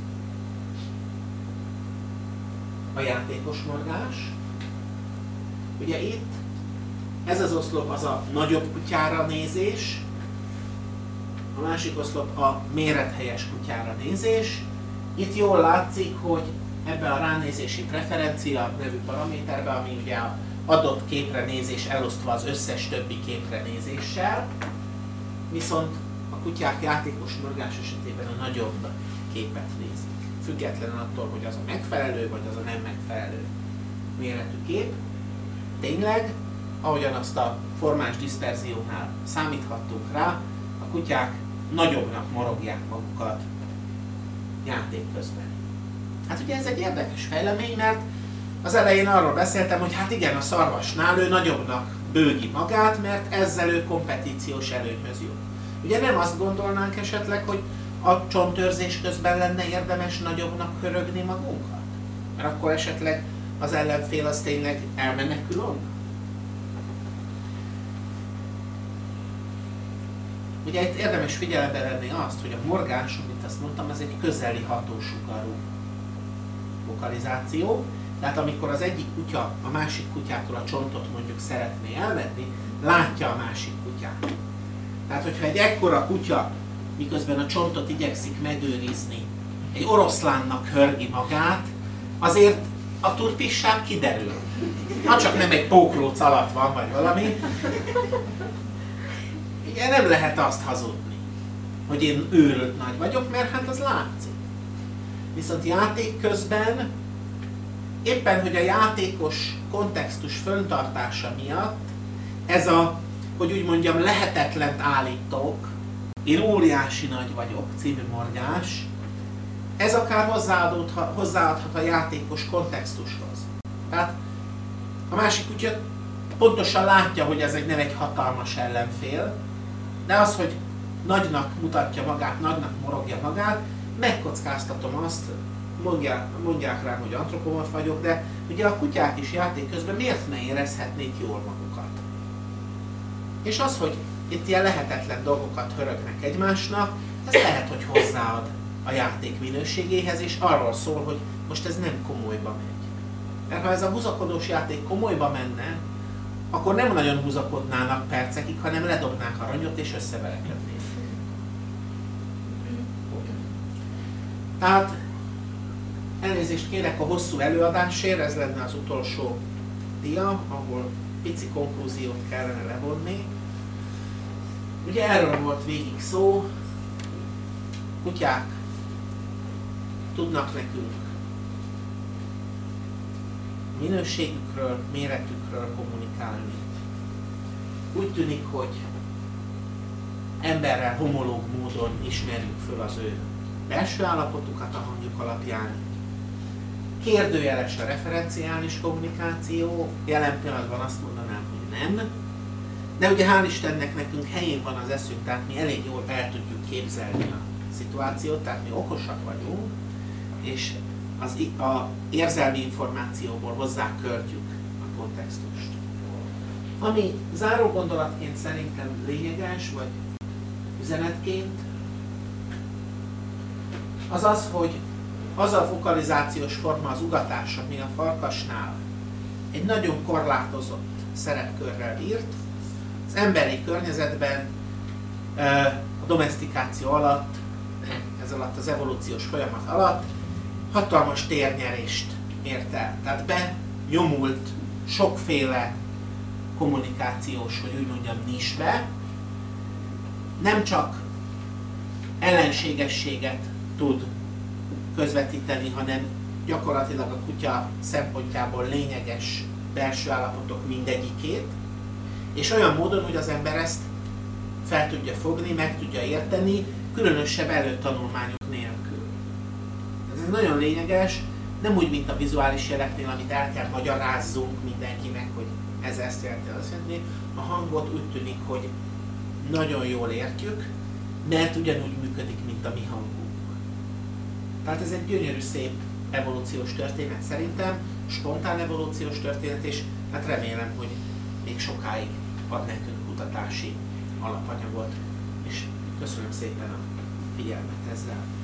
a játékos morgás. Ugye itt ez az oszlop az a nagyobb kutyára nézés, a másik oszlop a mérethelyes kutyára nézés. Itt jól látszik, hogy ebben a ránézési preferencia nevű paraméterben, ami ugye a adott képre nézés elosztva az összes többi képre nézéssel, viszont a kutyák játékos morgás esetében a nagyobb képet nézik. Függetlenül attól, hogy az a megfelelő, vagy az a nem megfelelő méretű kép. Tényleg, ahogyan azt a formás diszperziónál számíthattunk rá, a kutyák nagyobbnak morogják magukat játék közben. Hát ugye ez egy érdekes fejlemény, mert az elején arról beszéltem, hogy hát igen, a szarvasnál ő nagyobbnak bőgi magát, mert ezzel ő kompetíciós előnyhöz jut. Ugye nem azt gondolnánk esetleg, hogy a csontőrzés közben lenne érdemes nagyobbnak hörögni magunkat? Mert akkor esetleg az ellenfél az tényleg elmenekül onnan? Ugye itt érdemes figyelembe venni azt, hogy a morgás, amit azt mondtam, ez egy közeli hatósugarú lokalizáció. Tehát amikor az egyik kutya a másik kutyától a csontot mondjuk szeretné elvenni, látja a másik kutyát. Tehát hogyha egy ekkora kutya, miközben a csontot igyekszik megőrizni, egy oroszlánnak hörgi magát, azért a turpisság kiderül. Ha csak nem egy póklóc alatt van, vagy valami. Ugye nem lehet azt hazudni, hogy én őrült nagy vagyok, mert hát az látszik. Viszont játék közben éppen, hogy a játékos kontextus föntartása miatt ez a, hogy úgy mondjam, lehetetlent állítók, én óriási nagy vagyok című morgás, ez akár hozzáadhat a játékos kontextushoz. Tehát a másik kutya pontosan látja, hogy ez nem egy hatalmas ellenfél, de az, hogy nagynak mutatja magát, nagynak morogja magát, megkockáztatom azt, mondják rám, hogy antropomorf vagyok, de ugye a kutyák is játék közben miért ne érezhetnék jól magukat? És az, hogy itt ilyen lehetetlen dolgokat hörögnek egymásnak, ez lehet, hogy hozzáad a játék minőségéhez, és arról szól, hogy most ez nem komolyba megy. Mert ha ez a húzakodós játék komolyba menne, akkor nem nagyon húzakodnának percekig, hanem ledobnák aranyot és összeverekednék. Tehát elnézést kérek a hosszú előadásért, ez lenne az utolsó dia, ahol pici konklúziót kellene levonni. Ugye erről volt végig szó, kutyák tudnak nekünk minőségükről, méretükről kommunikálni. Úgy tűnik, hogy emberrel homológ módon ismerjük föl az ő belső állapotukat a hangjuk alapján. Kérdőjeles a referenciális kommunikáció, jelen pillanatban azt mondanám, hogy nem. De ugye hál' Istennek nekünk helyén van az eszünk, tehát mi elég jól el tudjuk képzelni a szituációt, tehát mi okosak vagyunk, és a érzelmi információból hozzáköltjük a kontextust. Ami záró gondolatként szerintem lényeges, vagy üzenetként, az az, hogy az a fokalizációs forma, az ugatás, ami a farkasnál egy nagyon korlátozott szerepkörrel bírt, az emberi környezetben a domesztikáció alatt, ez alatt az evolúciós folyamat alatt hatalmas térnyerést ért el. Tehát benyomult sokféle kommunikációs, hogy úgy mondjam, nisbe, nem csak ellenségességet tud közvetíteni, hanem gyakorlatilag a kutya szempontjából lényeges belső állapotok mindegyikét, és olyan módon, hogy az ember ezt fel tudja fogni, meg tudja érteni, különösebb előtanulmányok nélkül. Ez nagyon lényeges, nem úgy, mint a vizuális jeleknél, amit el kell magyarázzunk mindenkinek, hogy ez ezt jelenti, azt jelenti. A hangot úgy tűnik, hogy nagyon jól értjük, mert ugyanúgy működik, mint a mi hangunk. Tehát ez egy gyönyörű, szép evolúciós történet szerintem, spontán evolúciós történet, és hát remélem, hogy még sokáig ad nekünk kutatási alapanyagot, és köszönöm szépen a figyelmet ezzel.